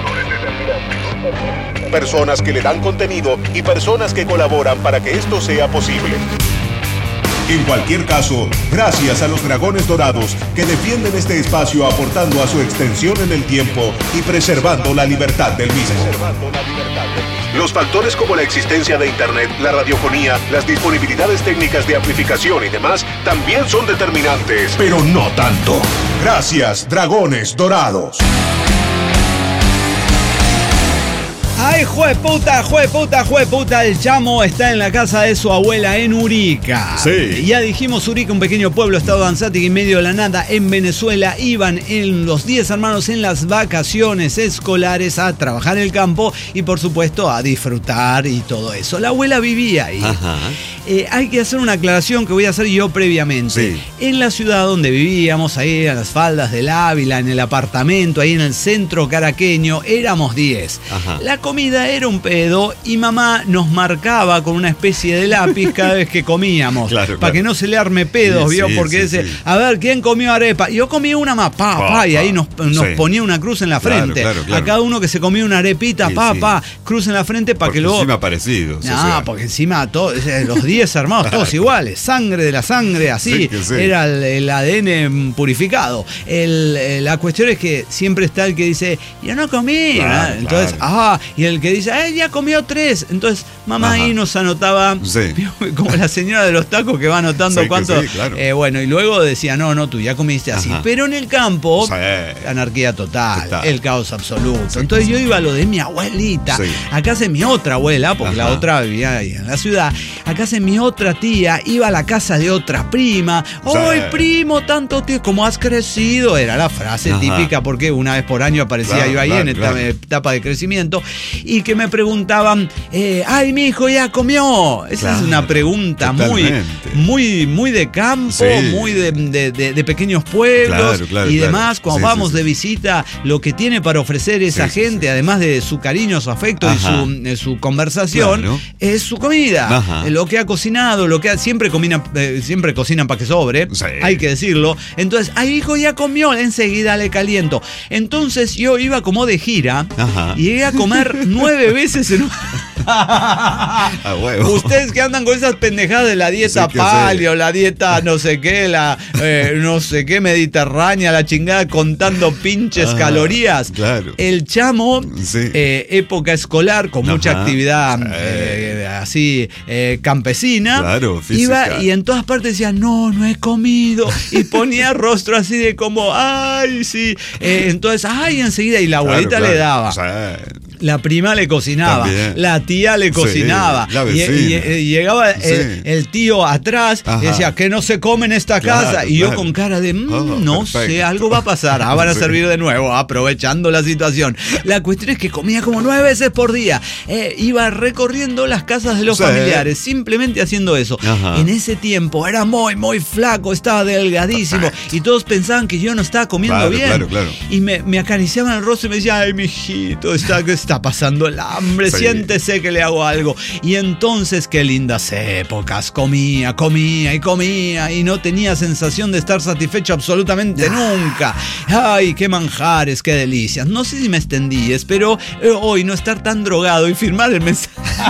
Personas que le dan contenido y personas que colaboran para que esto sea posible. En cualquier caso, gracias a los Dragones Dorados que defienden este espacio aportando a su extensión en el tiempo y preservando la libertad del mismo. Los factores como la existencia de Internet, la radiofonía, las disponibilidades técnicas de amplificación y demás también son determinantes, pero no tanto. Gracias, Dragones Dorados. ¡Ay, jueputa! El chamo está en la casa de su abuela en Urica. Sí. Ya dijimos, Urica, un pequeño pueblo, estado de Anzátegui, en medio de la nada, en Venezuela. Iban los 10 hermanos en las vacaciones escolares a trabajar en el campo y, por supuesto, a disfrutar y todo eso. La abuela vivía ahí. Hay que hacer una aclaración que voy a hacer yo previamente. Sí. En la ciudad donde vivíamos, ahí en las faldas del Ávila, en el apartamento, ahí en el centro caraqueño, éramos 10. La comida era un pedo y mamá nos marcaba con una especie de lápiz cada vez que comíamos. Para que no se le arme pedos, ¿vio? Porque dice, a ver, ¿quién comió arepa? Yo comí una más, y ahí nos ponía una cruz en la frente. A cada uno que se comía una arepita, cruz en la frente para que luego... encima parecidos. Porque encima los 10 hermanos, todos iguales, sangre de la sangre, así, era el ADN purificado. La cuestión es que siempre está el que dice, yo no comí, entonces, y el que dice, ya comió 3, entonces mamá ahí nos anotaba, como la señora de los tacos que va anotando cuánto, bueno, y luego decía, no, tú ya comiste así, pero en el campo, anarquía total, el caos absoluto. Entonces yo iba a lo de mi abuelita, a casa de mi otra abuela, porque la otra vivía ahí en la ciudad, a casa de mi otra tía, iba a la casa de otra prima. ¡Ay, primo, tanto tío! ¿Cómo has crecido? Era la frase típica, porque una vez por año aparecía yo ahí en esta etapa de crecimiento, y que me preguntaban, ¡ay, mi hijo ya comió! Esa es una pregunta muy de campo, muy de pequeños pueblos y demás. Cuando vamos de visita, lo que tiene para ofrecer esa gente, además de su cariño, su afecto y su conversación, es su comida. Lo que ha cocinado, siempre cocinan para que sobre, hay que decirlo. Entonces, ay, hijo, ya comió, enseguida le caliento. Entonces yo iba como de gira y llegué a comer 9 veces en Ustedes que andan con esas pendejadas de la dieta paleo, la dieta no sé qué, no sé qué mediterránea, la chingada, contando pinches calorías. Claro. El chamo, época escolar, con mucha actividad así campesina, claro, iba y en todas partes decía, no he comido, y ponía rostro así de como, ay, sí, entonces, ay, enseguida, y la abuelita le daba. La prima le cocinaba, también. La tía le cocinaba, y llegaba el tío atrás y decía que no se come en esta casa, y yo con cara de no perfecto. Sé, algo va a pasar, van a servir de nuevo, aprovechando la situación. La cuestión es que comía como 9 veces por día, iba recorriendo las casas de los familiares, simplemente haciendo eso. En ese tiempo era muy flaco, estaba delgadísimo, y todos pensaban que yo no estaba comiendo bien, claro. Y me acariciaban el rostro y me decían, ay, mijito, está pasando el hambre, siéntese que le hago algo. Y entonces, qué lindas épocas, comía y no tenía sensación de estar satisfecho absolutamente nunca. Ay, qué manjares, qué delicias. No sé si me extendí, espero hoy no estar tan drogado y firmar el mensaje.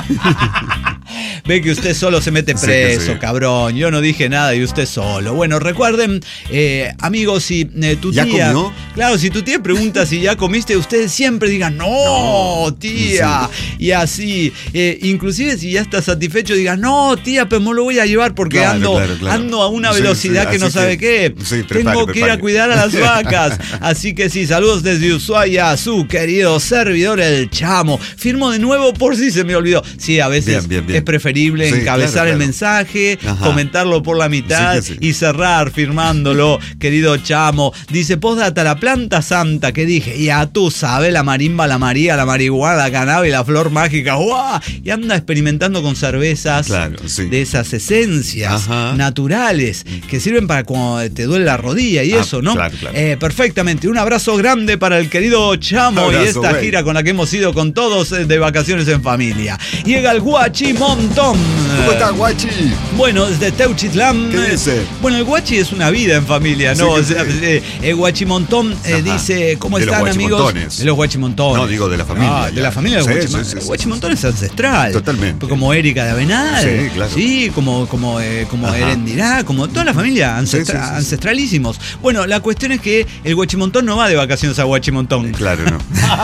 Ve que usted solo se mete preso, cabrón. Yo no dije nada y usted solo. Bueno, recuerden, amigos, si tu tía... ¿Ya comió? Claro, si tu tía pregunta si ya comiste, ustedes siempre digan, no, tía. Sí. Y así, inclusive si ya está satisfecho, digan, no, tía, pero me lo voy a llevar porque ando a una velocidad que no sabe qué. Tengo que ir a cuidar a las vacas. Así que sí, saludos desde Ushuaia, su querido servidor, el Chamo. Firmo de nuevo por si se me olvidó. Sí, a veces bien. Es preferible encabezar el mensaje, comentarlo por la mitad y cerrar firmándolo, querido Chamo. Dice, postdata, la planta santa que dije, ya tú sabes, la marimba, la maría, la marihuana, la cannabis, la flor mágica, ¡guau! Y anda experimentando con cervezas de esas esencias naturales que sirven para cuando te duele la rodilla y eso, ¿no? Claro. Perfectamente. Un abrazo grande para el querido Chamo y esta gira con la que hemos ido con todos de vacaciones en familia. Llega el Guachimontón. ¿Cómo está, Guachi? Bueno, desde Teuchitlán. ¿Qué dice? Bueno, el Guachi es una vida en familia, ¿no? El Guachimontón dice, ¿cómo están, amigos? De los Guachimontones. No, digo de la familia. De la familia de los Guachimontones. El Guachimontón es ancestral. Totalmente. Como Erika de Avenal. Sí, claro. Sí, como Erendirá, como toda la familia, ancestralísimos. Bueno, la cuestión es que el Guachimontón no va de vacaciones a Guachimontón. Claro, no.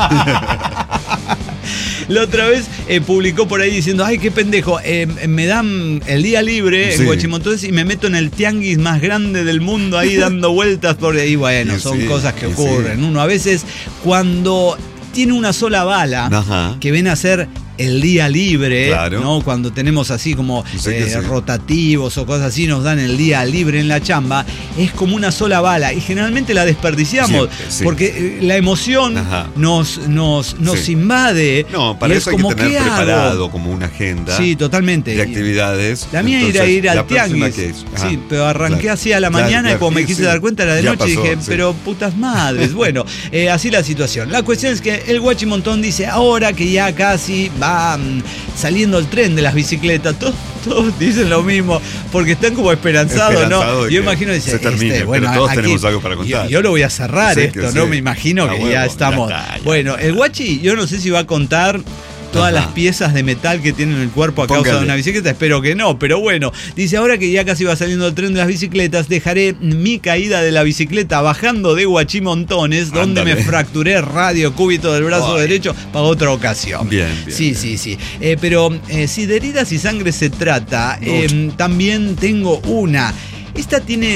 La otra vez publicó por ahí diciendo, ay, qué pendejo, me dan el día libre en Guachimontones y me meto en el tianguis más grande del mundo ahí dando vueltas por ahí. Bueno, son cosas que ocurren. Uno a veces cuando tiene una sola bala que ven a ser el día libre, ¿no? Cuando tenemos así como rotativos o cosas así, nos dan el día libre en la chamba, es como una sola bala y generalmente la desperdiciamos porque la emoción nos invade. No, para eso hay que tener preparado como una agenda totalmente. De actividades. La mía era ir al tianguis. Sí, pero arranqué así a la mañana y cuando me quise dar cuenta era de noche y dije, pero putas madres. Bueno, así la situación. La cuestión es que el Guachimontón dice, ahora que ya casi va saliendo el tren de las bicicletas, todos dicen lo mismo, porque están como esperanzados, ¿no? Yo imagino se termine, bueno, pero todos aquí, tenemos algo para contar. Yo lo voy a cerrar esto, ¿no? Me imagino que ya estamos. Ya. Bueno, el Guachi, yo no sé si va a contar todas las piezas de metal que tienen en el cuerpo a causa de una bicicleta, espero que no, pero bueno, dice, ahora que ya casi va saliendo el tren de las bicicletas, dejaré mi caída de la bicicleta bajando de Guachimontones, donde me fracturé radio cúbito del brazo derecho, para otra ocasión. Bien. Sí. Pero si de heridas y sangre se trata, también tengo una. Esta tiene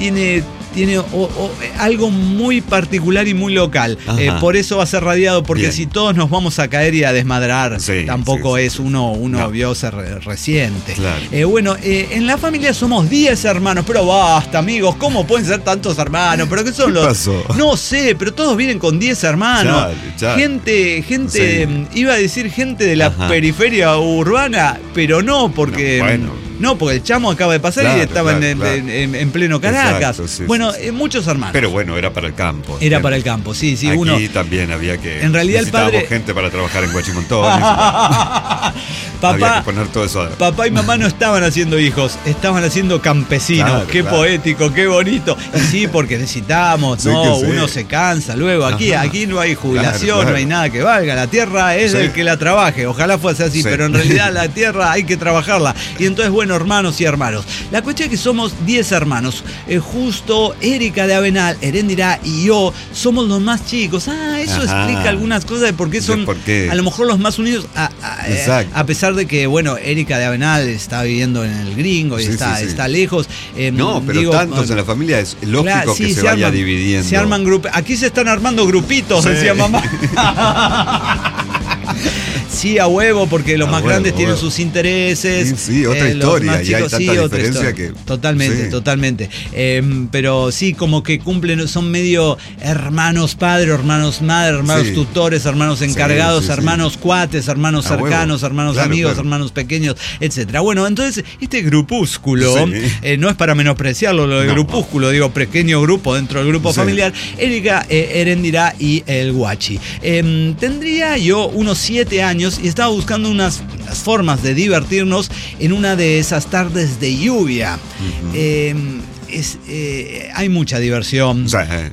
algo muy particular y muy local. Por eso va a ser radiado, porque si todos nos vamos a caer y a desmadrar, tampoco es uno vio ser reciente. Claro. Bueno, en la familia somos 10 hermanos, pero basta, amigos, ¿cómo pueden ser tantos hermanos? ¿Pero qué son los...? Pasó? No sé, pero todos vienen con 10 hermanos. Gente, iba a decir gente de la periferia urbana, pero no, porque... No, porque el Chamo acaba de pasar y estaba en pleno Caracas. Exacto, bueno, muchos hermanos. Pero bueno, era para el campo. Era para el campo, sí. Aquí también había que... En realidad el padre... gente para trabajar en Guachimontón. había que poner todo eso. Papá y mamá no estaban haciendo hijos, estaban haciendo campesinos. Claro, qué poético, qué bonito. Y sí, porque necesitamos, sí, uno se cansa. Luego, aquí no hay jubilación, no hay nada que valga. La tierra es del que la trabaje. Ojalá fuese así, pero en realidad la tierra hay que trabajarla. Y entonces, bueno, hermanos y hermanos. La cuestión es que somos 10 hermanos. Justo Erika de Avenal, Heréndira y yo somos los más chicos. Eso explica algunas cosas de por qué son a lo mejor los más unidos. A pesar de que, bueno, Erika de Avenal está viviendo en el Gringo y está lejos. Pero tantos en la familia es lógico que se vaya dividiendo. Se arman grupos. Aquí se están armando grupitos, decía mamá. Sí, a huevo, porque los más grandes tienen sus intereses. Sí, otra historia. Y hay tanta diferencia que... Totalmente. Pero sí, como que cumplen, son medio hermanos padre, hermanos madre, hermanos tutores, hermanos encargados, hermanos cuates, hermanos cercanos, hermanos amigos, hermanos pequeños, etcétera. Bueno, entonces, este grupúsculo, no es para menospreciarlo, lo de grupúsculo, digo, pequeño grupo dentro del grupo familiar, Erika, Heréndira y el Guachi. Tendría yo unos 7 años y estaba buscando unas formas de divertirnos en una de esas tardes de lluvia. Hay mucha diversión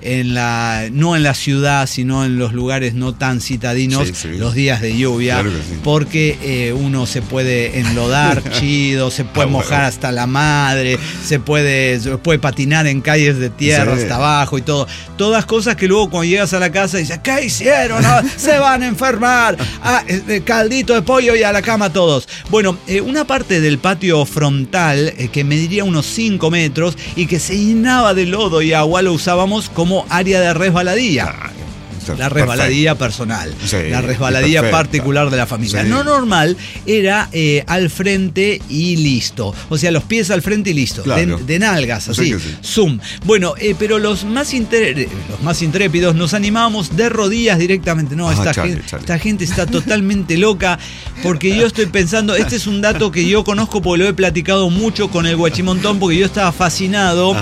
no en la ciudad, sino en los lugares no tan citadinos, los días de lluvia, porque uno se puede enlodar chido, se puede mojar hasta la madre, se puede patinar en calles de tierra hasta abajo y todo. Todas cosas que luego cuando llegas a la casa dices, ¿qué hicieron? Se van a enfermar. Caldito de pollo y a la cama todos. Bueno, una parte del patio frontal que mediría unos 5 metros y que se llenaba de lodo y agua lo usábamos como área de resbaladilla. La resbaladilla personal, la resbaladilla particular de la familia. No normal era al frente y listo. O sea, los pies al frente y listo. De nalgas, así. Zoom. Bueno, pero los más intrépidos nos animábamos de rodillas directamente. No, esta gente está totalmente loca, porque yo estoy pensando, este es un dato que yo conozco porque lo he platicado mucho con el Guachimontón, porque yo estaba fascinado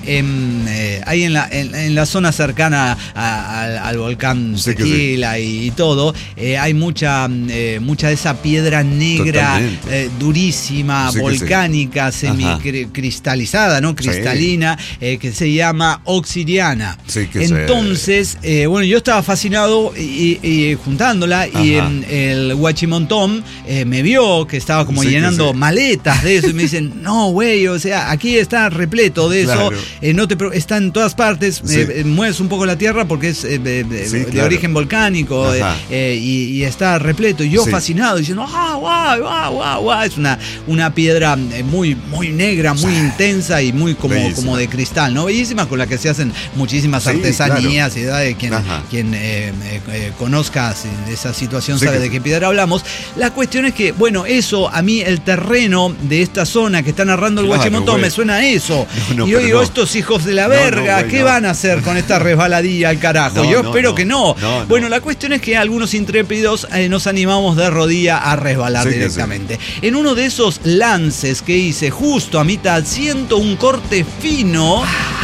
ahí en la zona cercana al volcán Tequila y todo, hay mucha de esa piedra negra durísima, volcánica, semicristalizada, ¿no? Cristalina, que se llama obsidiana. Entonces, bueno, yo estaba fascinado y juntándola, y el Guachimontón me vio que estaba como llenando maletas de eso, y me dicen, no, güey, o sea, aquí está repleto de eso, está en todas partes, mueves un poco la tierra porque es de origen volcánico, y está repleto. Y yo fascinado, diciendo, guau, es una piedra muy, muy negra, muy intensa y muy como de cristal, ¿no? Bellísima, con la que se hacen muchísimas artesanías, y de quien conozca esa situación sabe de qué piedra hablamos. La cuestión es que, bueno, eso, a mí el terreno de esta zona que está narrando el Guachimontón me suena a eso. Y yo digo, estos hijos de la verga, ¿qué van a hacer con esta resbaladilla al carajo? Yo espero que no. Bueno, la cuestión es que algunos intrépidos nos animamos de rodilla a resbalar directamente. En uno de esos lances que hice justo a mitad, siento un corte fino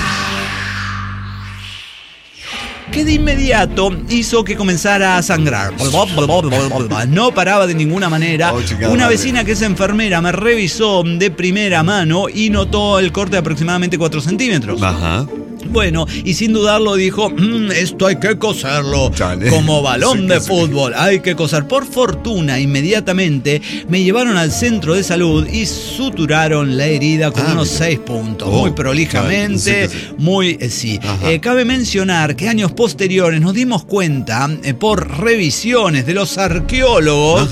que de inmediato hizo que comenzara a sangrar. No paraba de ninguna manera. Una vecina que es enfermera me revisó de primera mano y notó el corte de aproximadamente 4 centímetros. Bueno, y sin dudarlo dijo, esto hay que coserlo, como balón de fútbol, hay que coser. Por fortuna, inmediatamente me llevaron al centro de salud y suturaron la herida con unos 6 puntos, muy prolijamente, muy cabe mencionar que años posteriores nos dimos cuenta, por revisiones de los arqueólogos,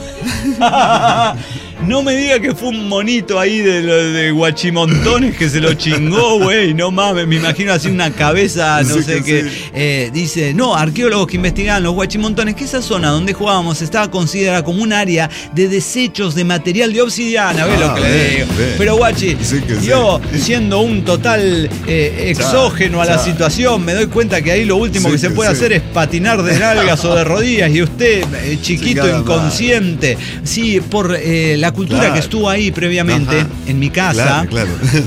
no me diga que fue un monito ahí de Guachimontones que se lo chingó, güey. No mames, me imagino así una cabeza, no sé qué. Dice, no, arqueólogos que investigaban los Guachimontones, que esa zona donde jugábamos estaba considerada como un área de desechos de material de obsidiana. ¿Ves lo que le digo? Pero, Guachi, yo, siendo un total exógeno a la situación, me doy cuenta que ahí lo último que se puede hacer es patinar de nalgas o de rodillas. Y usted, chiquito inconsciente, por la la cultura que estuvo ahí previamente, en mi casa. Claro.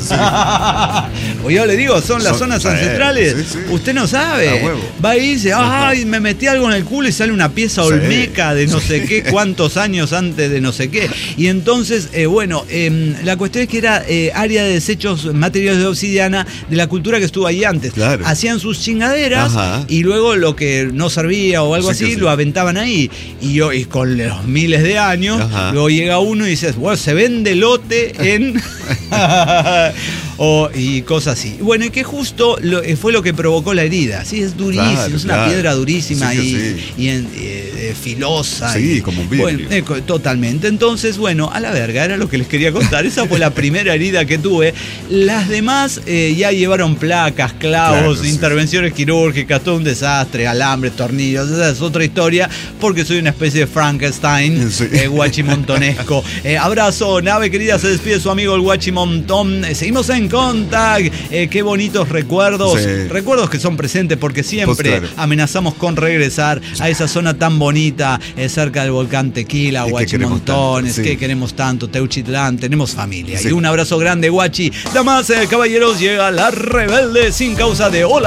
O yo le digo, son las zonas ancestrales. Sí. Usted no sabe. Va ahí y dice, ay, me metí algo en el culo y sale una pieza olmeca de no sé qué, cuántos años antes de no sé qué. Y entonces, la cuestión es que era área de desechos materiales de obsidiana de la cultura que estuvo ahí antes. Claro. Hacían sus chingaderas y luego lo que no servía o algo así lo aventaban ahí. Y con los miles de años, luego llega uno y dices, bueno, se vende lote en... y cosas así. Bueno, y que justo fue lo que provocó la herida. Sí, es durísimo, es una piedra durísima y filosa. Sí, como un vidrio. Bueno, totalmente. Entonces, bueno, a la verga, era lo que les quería contar. Esa fue la primera herida que tuve. Las demás ya llevaron placas, clavos, intervenciones quirúrgicas, todo un desastre, alambres, tornillos. Esa es otra historia, porque soy una especie de Frankenstein guachimontonesco. Abrazo, nave querida, se despide su amigo el Guachimontón. Seguimos en Contact. Qué bonitos recuerdos. Recuerdos que son presentes porque siempre amenazamos con regresar a esa zona tan bonita, cerca del volcán Tequila, Guachimontones, que queremos tanto, Teuchitlán, tenemos familia. Y un abrazo grande, Guachi. Damas, caballeros, llega la rebelde sin causa de Hola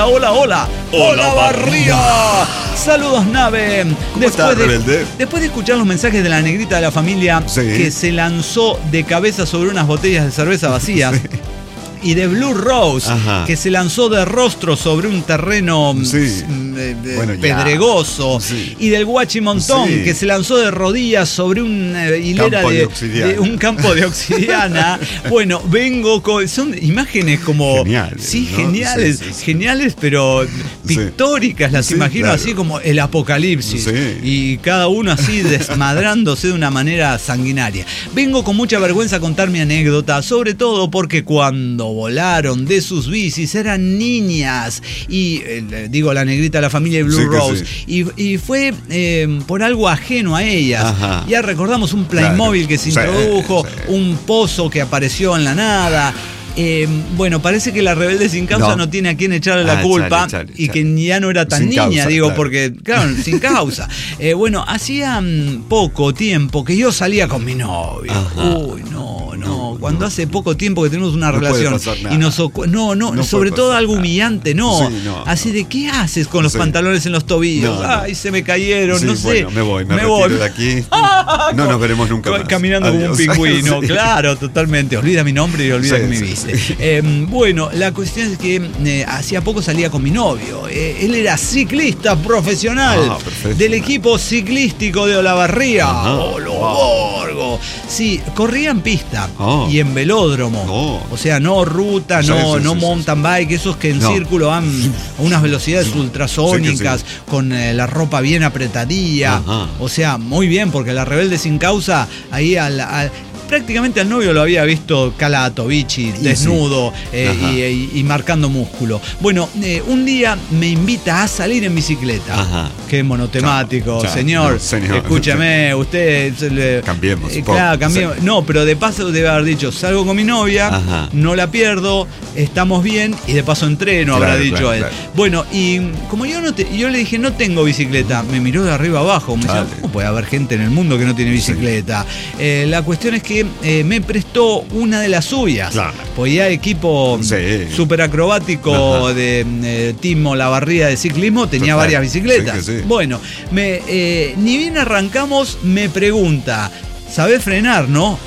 Barría. Saludos, nave. Después de escuchar los mensajes de la negrita de la familia que se lanzó de cabeza sobre unas botellas de cerveza vacías. Y de Blue Rose, que se lanzó de rostro sobre un terreno pedregoso. Y del Guachimontón, que se lanzó de rodillas sobre una hilera de un campo de obsidiana. Bueno, vengo con... Son imágenes como... Geniales. Geniales. Geniales, pero pictóricas. Las imagino así como el apocalipsis. Y cada uno así desmadrándose de una manera sanguinaria. Vengo con mucha vergüenza a contar mi anécdota, sobre todo porque cuando volaron de sus bicis eran niñas y digo la negrita de la familia de Blue Rose y fue por algo ajeno a ellas. Ya recordamos un Playmobil que se introdujo, un pozo que apareció en la nada. Bueno, parece que la rebelde sin causa no tiene a quién echarle la culpa y que ya no era tan sin niña, causa, digo, porque, claro, sin causa. Bueno, hacía poco tiempo que yo salía con mi novio. Uy, cuando hace poco tiempo que tenemos una relación y nos sobre todo algo humillante, así de, ¿qué haces con los pantalones en los tobillos? Ay, se me cayeron, no sé. Bueno, me retiro de aquí. No nos veremos nunca más. Caminando como un pingüino, claro, totalmente. Olvida mi nombre y olvida que me viste. Bueno, la cuestión es que hacía poco salía con mi novio. Él era ciclista profesional del equipo ciclístico de Olavarría. Borgo. Sí, corría en pista y en velódromo. O sea, no ruta, no mountain bike, esos que en círculo van a unas velocidades ultrasónicas, con la ropa bien apretadilla. O sea, muy bien, porque la rebelde sin causa ahí prácticamente al novio lo había visto calato, bichi, desnudo y marcando músculo. Bueno, un día me invita a salir en bicicleta. Qué monotemático, señor. Escúchame, usted... Cambiemos. Claro, cambiemos. No, pero de paso debe haber dicho, salgo con mi novia, no la pierdo, estamos bien y de paso entreno, habrá dicho él. Bueno, y como yo le dije, no tengo bicicleta, me miró de arriba abajo, me decía, ¿cómo puede haber gente en el mundo que no tiene bicicleta? La cuestión es que me prestó una de las suyas. Pues ya equipo super acrobático de Team Olavarría de ciclismo tenía varias bicicletas. Bueno, ni bien arrancamos, me pregunta, ¿sabés frenar, no?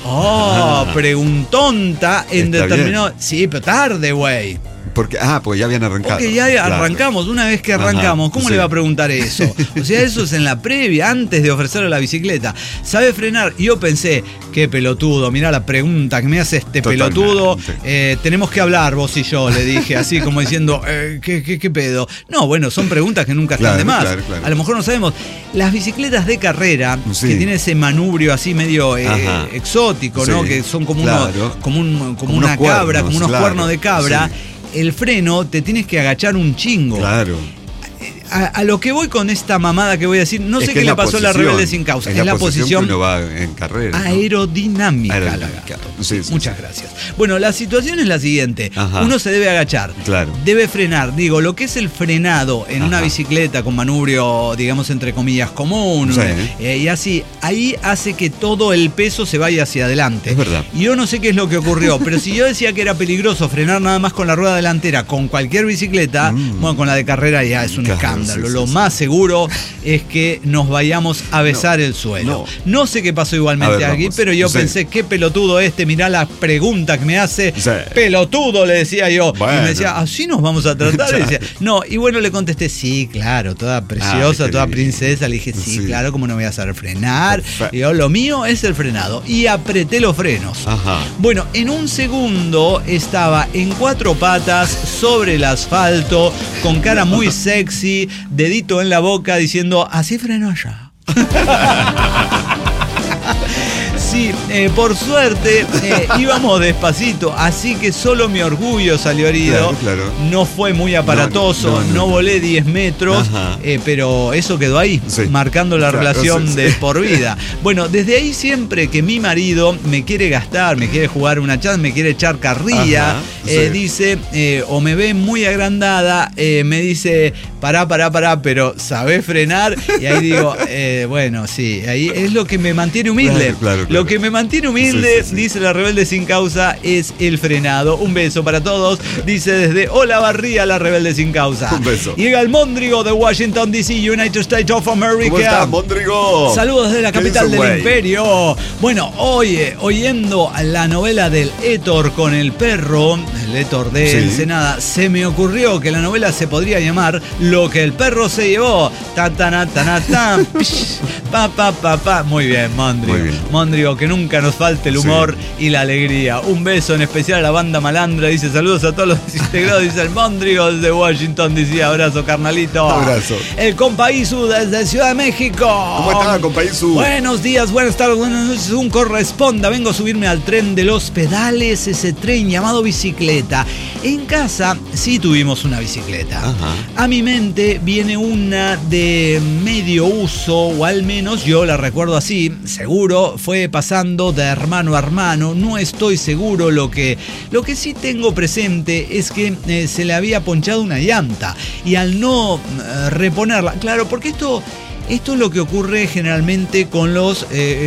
Preguntonta en determinado... Sí, pero tarde, güey. Porque, pues ya habían arrancado. Porque ya arrancamos, una vez que arrancamos, ¿cómo le va a preguntar eso? O sea, eso es en la previa, antes de ofrecerle la bicicleta. ¿Sabe frenar? Y yo pensé, qué pelotudo, mirá la pregunta que me hace este pelotudo. Tenemos que hablar vos y yo, le dije, así como diciendo, ¿qué pedo? No, bueno, son preguntas que nunca están de más. A lo mejor no sabemos. Las bicicletas de carrera, que tienen ese manubrio así medio exótico, ¿no? Que son como una cabra, como unos cuernos de cabra. El freno te tienes que agachar un chingo. a lo que voy con esta mamada que voy a decir, no sé qué le pasó a la Rebelde Sin Causa. Es la posición que uno va en carrera, ¿no? Aerodinámica. Sí, muchas gracias. Bueno, la situación es la siguiente. Ajá. Uno se debe agachar. Claro. Debe frenar. Digo, lo que es el frenado en una bicicleta con manubrio, digamos, entre comillas, común. Sí. Y así, ahí hace que todo el peso se vaya hacia adelante. Es verdad. Y yo no sé qué es lo que ocurrió, pero si yo decía que era peligroso frenar nada más con la rueda delantera, con cualquier bicicleta, bueno, con la de carrera ya es un escándalo. Lo más seguro es que nos vayamos a besar el suelo. No sé qué pasó igualmente aquí, pero yo pensé, qué pelotudo mirá la pregunta que me hace. Pelotudo, le decía yo. Bueno. Y me decía, ¿así nos vamos a tratar? Y decía, no, y bueno, le contesté, sí, claro, toda preciosa, toda princesa. Le dije, sí, claro, ¿cómo no me voy a hacer frenar? Y yo, lo mío es el frenado. Y apreté los frenos. Bueno, en un segundo estaba en 4 patas sobre el asfalto, con cara muy sexy, dedito en la boca, diciendo, así freno ya. Sí, por suerte íbamos despacito, así que solo mi orgullo salió herido. Claro. No fue muy aparatoso, no volé 10 metros, pero eso quedó ahí, marcando la relación de por vida. Bueno, desde ahí siempre que mi marido me quiere gastar, me quiere jugar una chance, me quiere echar carrilla, dice, o me ve muy agrandada, me dice, pará, pero ¿sabés frenar? Y ahí digo, bueno, sí, ahí es lo que me mantiene humilde. Claro. Lo que me mantiene humilde, dice la Rebelde Sin Causa, es el frenado. Un beso para todos, dice desde Olavarría la Rebelde Sin Causa. Un beso. Llega el Móndrigo de Washington DC, United States of America. ¿Cómo estás, Móndrigo? Saludos desde la capital del imperio. Bueno, oyendo la novela del Héctor con el perro, el Héctor de Ensenada, se me ocurrió que la novela se podría llamar Lo que el perro se llevó. Muy bien, Móndrigo. Móndrigo, que nunca nos falte el humor y la alegría. Un beso en especial a la banda malandra. Dice, saludos a todos los integrados. Dice el Móndrigo desde Washington DC. Abrazo, carnalito. Abrazo. El compa Isu desde Ciudad de México. ¿Cómo está, compa Isu? Buenos días, buenas tardes, buenas noches. Un corresponda. Vengo a subirme al tren de los pedales, ese tren llamado bicicleta. En casa sí tuvimos una bicicleta. A mi mente viene una de medio uso, o al menos yo la recuerdo así. Seguro fue pasando de hermano a hermano, no estoy seguro. Lo que sí tengo presente es que se le había ponchado una llanta y al no reponerla, claro, porque esto es lo que ocurre generalmente con los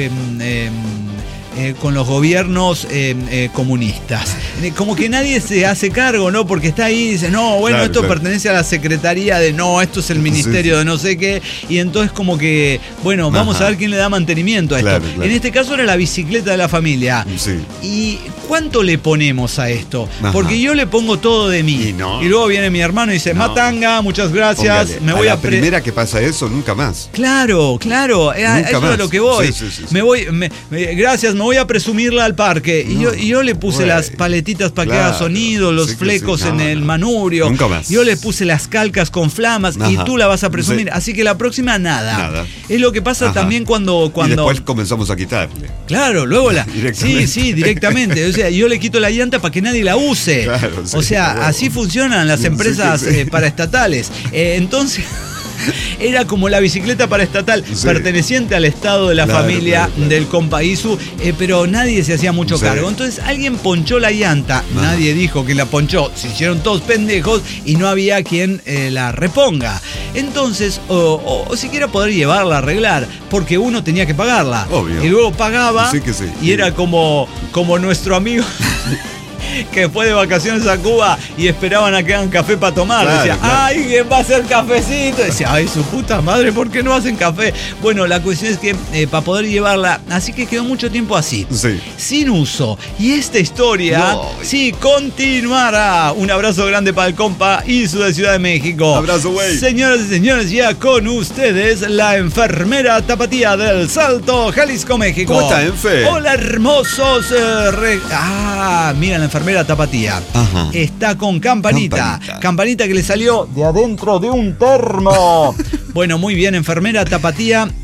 gobiernos comunistas. Como que nadie se hace cargo, ¿no? Porque está ahí y dice, no, bueno, esto pertenece a la secretaría de, no, esto es el ministerio de no sé qué. Y entonces como que, bueno, vamos a ver quién le da mantenimiento a esto. En este caso era la bicicleta de la familia. ¿Y cuánto le ponemos a esto? Porque yo le pongo todo de mí. Y luego viene mi hermano y dice, Matanga, muchas gracias. Póngale. Me voy a la primera que pasa eso, nunca más. Claro. Eso es a lo que voy. Gracias, me voy a presumirla al parque. Y yo le puse las paletitas para que haga sonido, los flecos en el manubrio. Nunca más. Yo le puse las calcas con flamas y tú la vas a presumir. Así que la próxima nada. Es lo que pasa también cuando... Y después comenzamos a quitarle. Claro, luego directamente. O sea, yo le quito la llanta para que nadie la use. O sea, así funcionan las empresas paraestatales. Entonces... Era como la bicicleta paraestatal, perteneciente al estado de la familia del compa Isu, pero nadie se hacía mucho cargo. Entonces alguien ponchó la llanta, nadie dijo que la ponchó, se hicieron todos pendejos y no había quien la reponga. Entonces, o siquiera poder llevarla a arreglar, porque uno tenía que pagarla. Obvio. Y luego pagaba y era como nuestro amigo... que fue de vacaciones a Cuba y esperaban a que hagan café para tomar. Decía, ¡ay, ¿quién va a hacer cafecito? Decía, ¡ay, su puta madre! ¿Por qué no hacen café? Bueno, la cuestión es que para poder llevarla, así que quedó mucho tiempo así, sin uso. Y esta historia, continuará. Un abrazo grande para el compa Isu de Ciudad de México. Abrazo, güey. Señoras y señores, ya con ustedes, la enfermera tapatía del Salto, Jalisco, México. ¿Cómo está, Enfe? Hola, hermosos. Mira, la enfermera tapatía está con campanita que le salió de adentro de un termo. Bueno, muy bien, enfermera tapatía.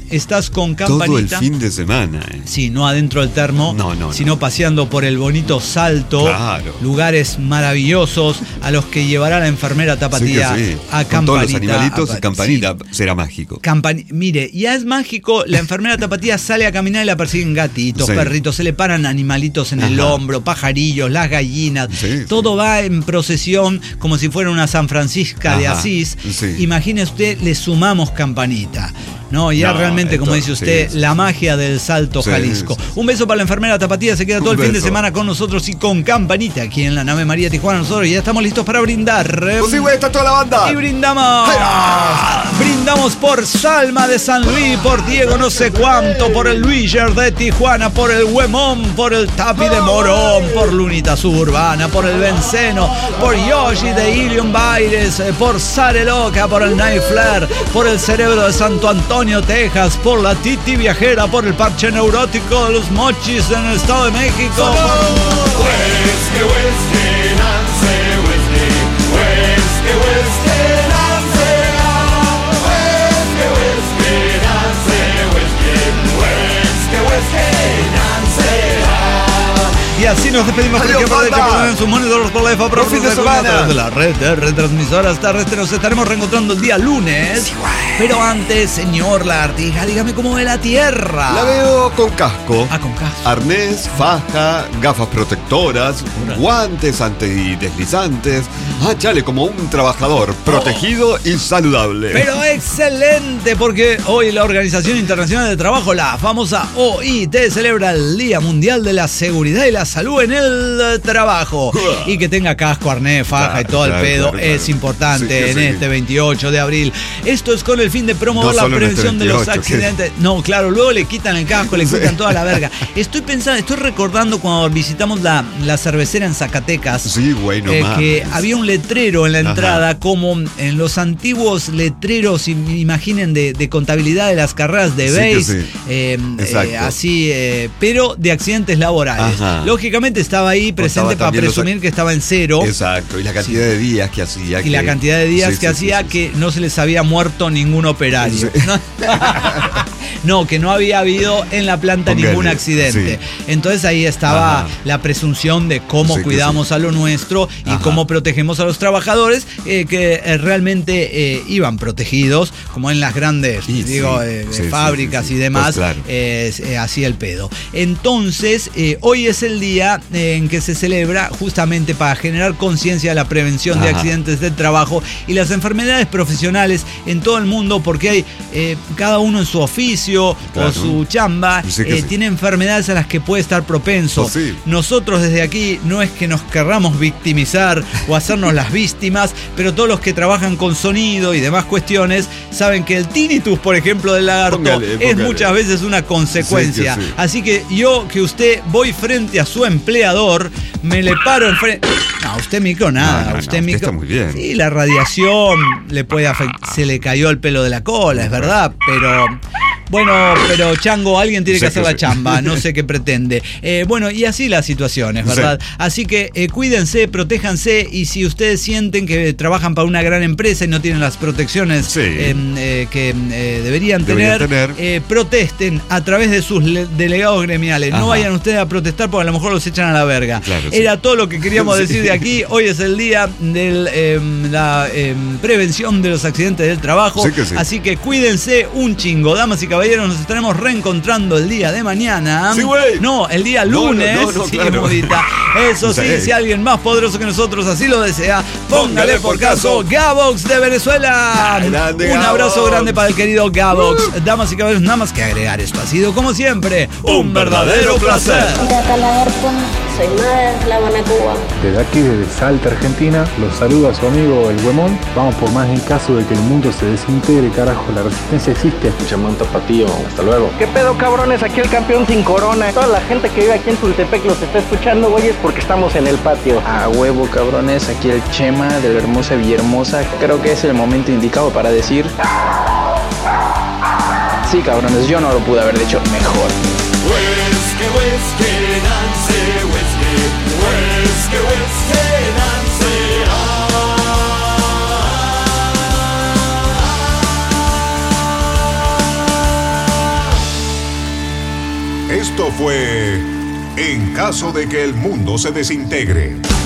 estás con campanita. Todo el fin de semana. Sí, no adentro del termo, sino paseando por el bonito Salto. Claro. Lugares maravillosos a los que llevará la enfermera Tapatía a Campanita. Con todos los animalitos y Campanita será mágico. Mire, ya es mágico, la enfermera Tapatía sale a caminar y la persiguen gatitos, perritos, se le paran animalitos en el hombro, pajarillos, las gallinas. Todo va en procesión como si fuera una San Francisca de Asís. Imagine usted, le sumamos Campanita. No, ya realmente, como dice usted, la magia del Salto Jalisco. Un beso para la enfermera Tapatía, se queda todo el fin de semana con nosotros y con Campanita aquí en la nave María Tijuana. Nosotros ya estamos listos para brindar. Pues sí, güey, está toda la banda. Y brindamos. Brindamos por Salma de San Luis, por Diego no sé cuánto, por el Luiger de Tijuana, por el Huemón, por el Tapi de Morón, por Lunita Suburbana, por el Benceno, por Yoshi de Ilion Baires, por Sare Loca, por el Night Flare, por el Cerebro de Santo Antonio, Texas, por la Titi Viajera, por el Parche Neurótico de los Mochis en el Estado de México. Y así nos despedimos porque en sus monitores por la EFA Pro fin de semana de la red de retransmisoras terrestres. Nos estaremos reencontrando el día lunes. Pero antes, señor Lagartija, dígame cómo ve la Tierra. La veo con casco. Con casco. Arnés, faja, gafas protectoras, guantes antideslizantes. Chale, como un trabajador, protegido y saludable. Pero excelente, porque hoy la Organización Internacional del Trabajo, la famosa OIT, celebra el Día Mundial de la Seguridad y la Salud en el Trabajo. Y que tenga casco, arnés, faja y todo el pedo es importante este 28 de abril. Esto es con el fin de promover la prevención de los accidentes. No, claro, luego le quitan el casco, le quitan toda la verga. Estoy recordando cuando visitamos la cervecera en Zacatecas. Sí, güey, no más. Que había un letrero en la entrada, como en los antiguos letreros, imaginen, de contabilidad de las carreras de base, así, pero de accidentes laborales. Lógicamente estaba ahí presente para presumir que estaba en cero. Exacto, y la cantidad de días que hacía. Y la cantidad de días que hacía que no se les había muerto ningún operario. No, que no había habido en la planta ningún accidente. Entonces ahí estaba la presunción de cómo cuidamos a lo nuestro y cómo protegemos a los trabajadores que realmente iban protegidos, como en las grandes fábricas y demás, así el pedo. Entonces, hoy es el día en que se celebra justamente para generar conciencia de la prevención de accidentes del trabajo y las enfermedades profesionales en todo el mundo, porque hay cada uno en su oficio o su chamba tiene enfermedades a las que puede estar propenso. Nosotros desde aquí no es que nos querramos victimizar o hacernos las víctimas, pero todos los que trabajan con sonido y demás cuestiones saben que el tinnitus, por ejemplo, del lagarto es muchas veces una consecuencia. Así que yo, que usted voy frente a su empleador, me le paro enfrente. No, usted micro nada. Usted micro está muy bien. Sí, la radiación le puede afectar. Se le cayó el pelo de la cola, es verdad, pero bueno, pero Chango, alguien tiene que hacer la chamba, no sé qué pretende. Bueno, y así las situaciones, ¿verdad? Así que cuídense, protéjanse, y si ustedes sienten que trabajan para una gran empresa y no tienen las protecciones que deberían tener, protesten a través de sus delegados gremiales. No vayan ustedes a protestar porque a lo mejor los echan a la verga. Era todo lo que queríamos decir de aquí. Hoy es el día de la prevención de los accidentes del trabajo. Así que cuídense un chingo, damas y caballeros. Nos estaremos reencontrando el día de mañana. No, el día lunes. Modita. Eso sí, si alguien más poderoso que nosotros así lo desea, póngale por caso Gabox de Venezuela. Un abrazo grande para el querido Gabox. Damas y caballeros, nada más que agregar, esto ha sido como siempre un verdadero placer. Soy Madre, La Habana, Cuba. Desde aquí, desde Salta, Argentina, los saluda su amigo el Huemón. Vamos por más en caso de que el mundo se desintegre, carajo, la resistencia existe. Chamán Tapatío, hasta luego. ¿Qué pedo, cabrones? Aquí el campeón sin corona. Toda la gente que vive aquí en Tultepec los está escuchando, güeyes, porque estamos en el patio. A huevo, cabrones, aquí el Chema de la hermosa Villahermosa. Creo que es el momento indicado para decir... Sí, cabrones, yo no lo pude haber dicho mejor. Esto fue En caso de que el mundo se desintegre.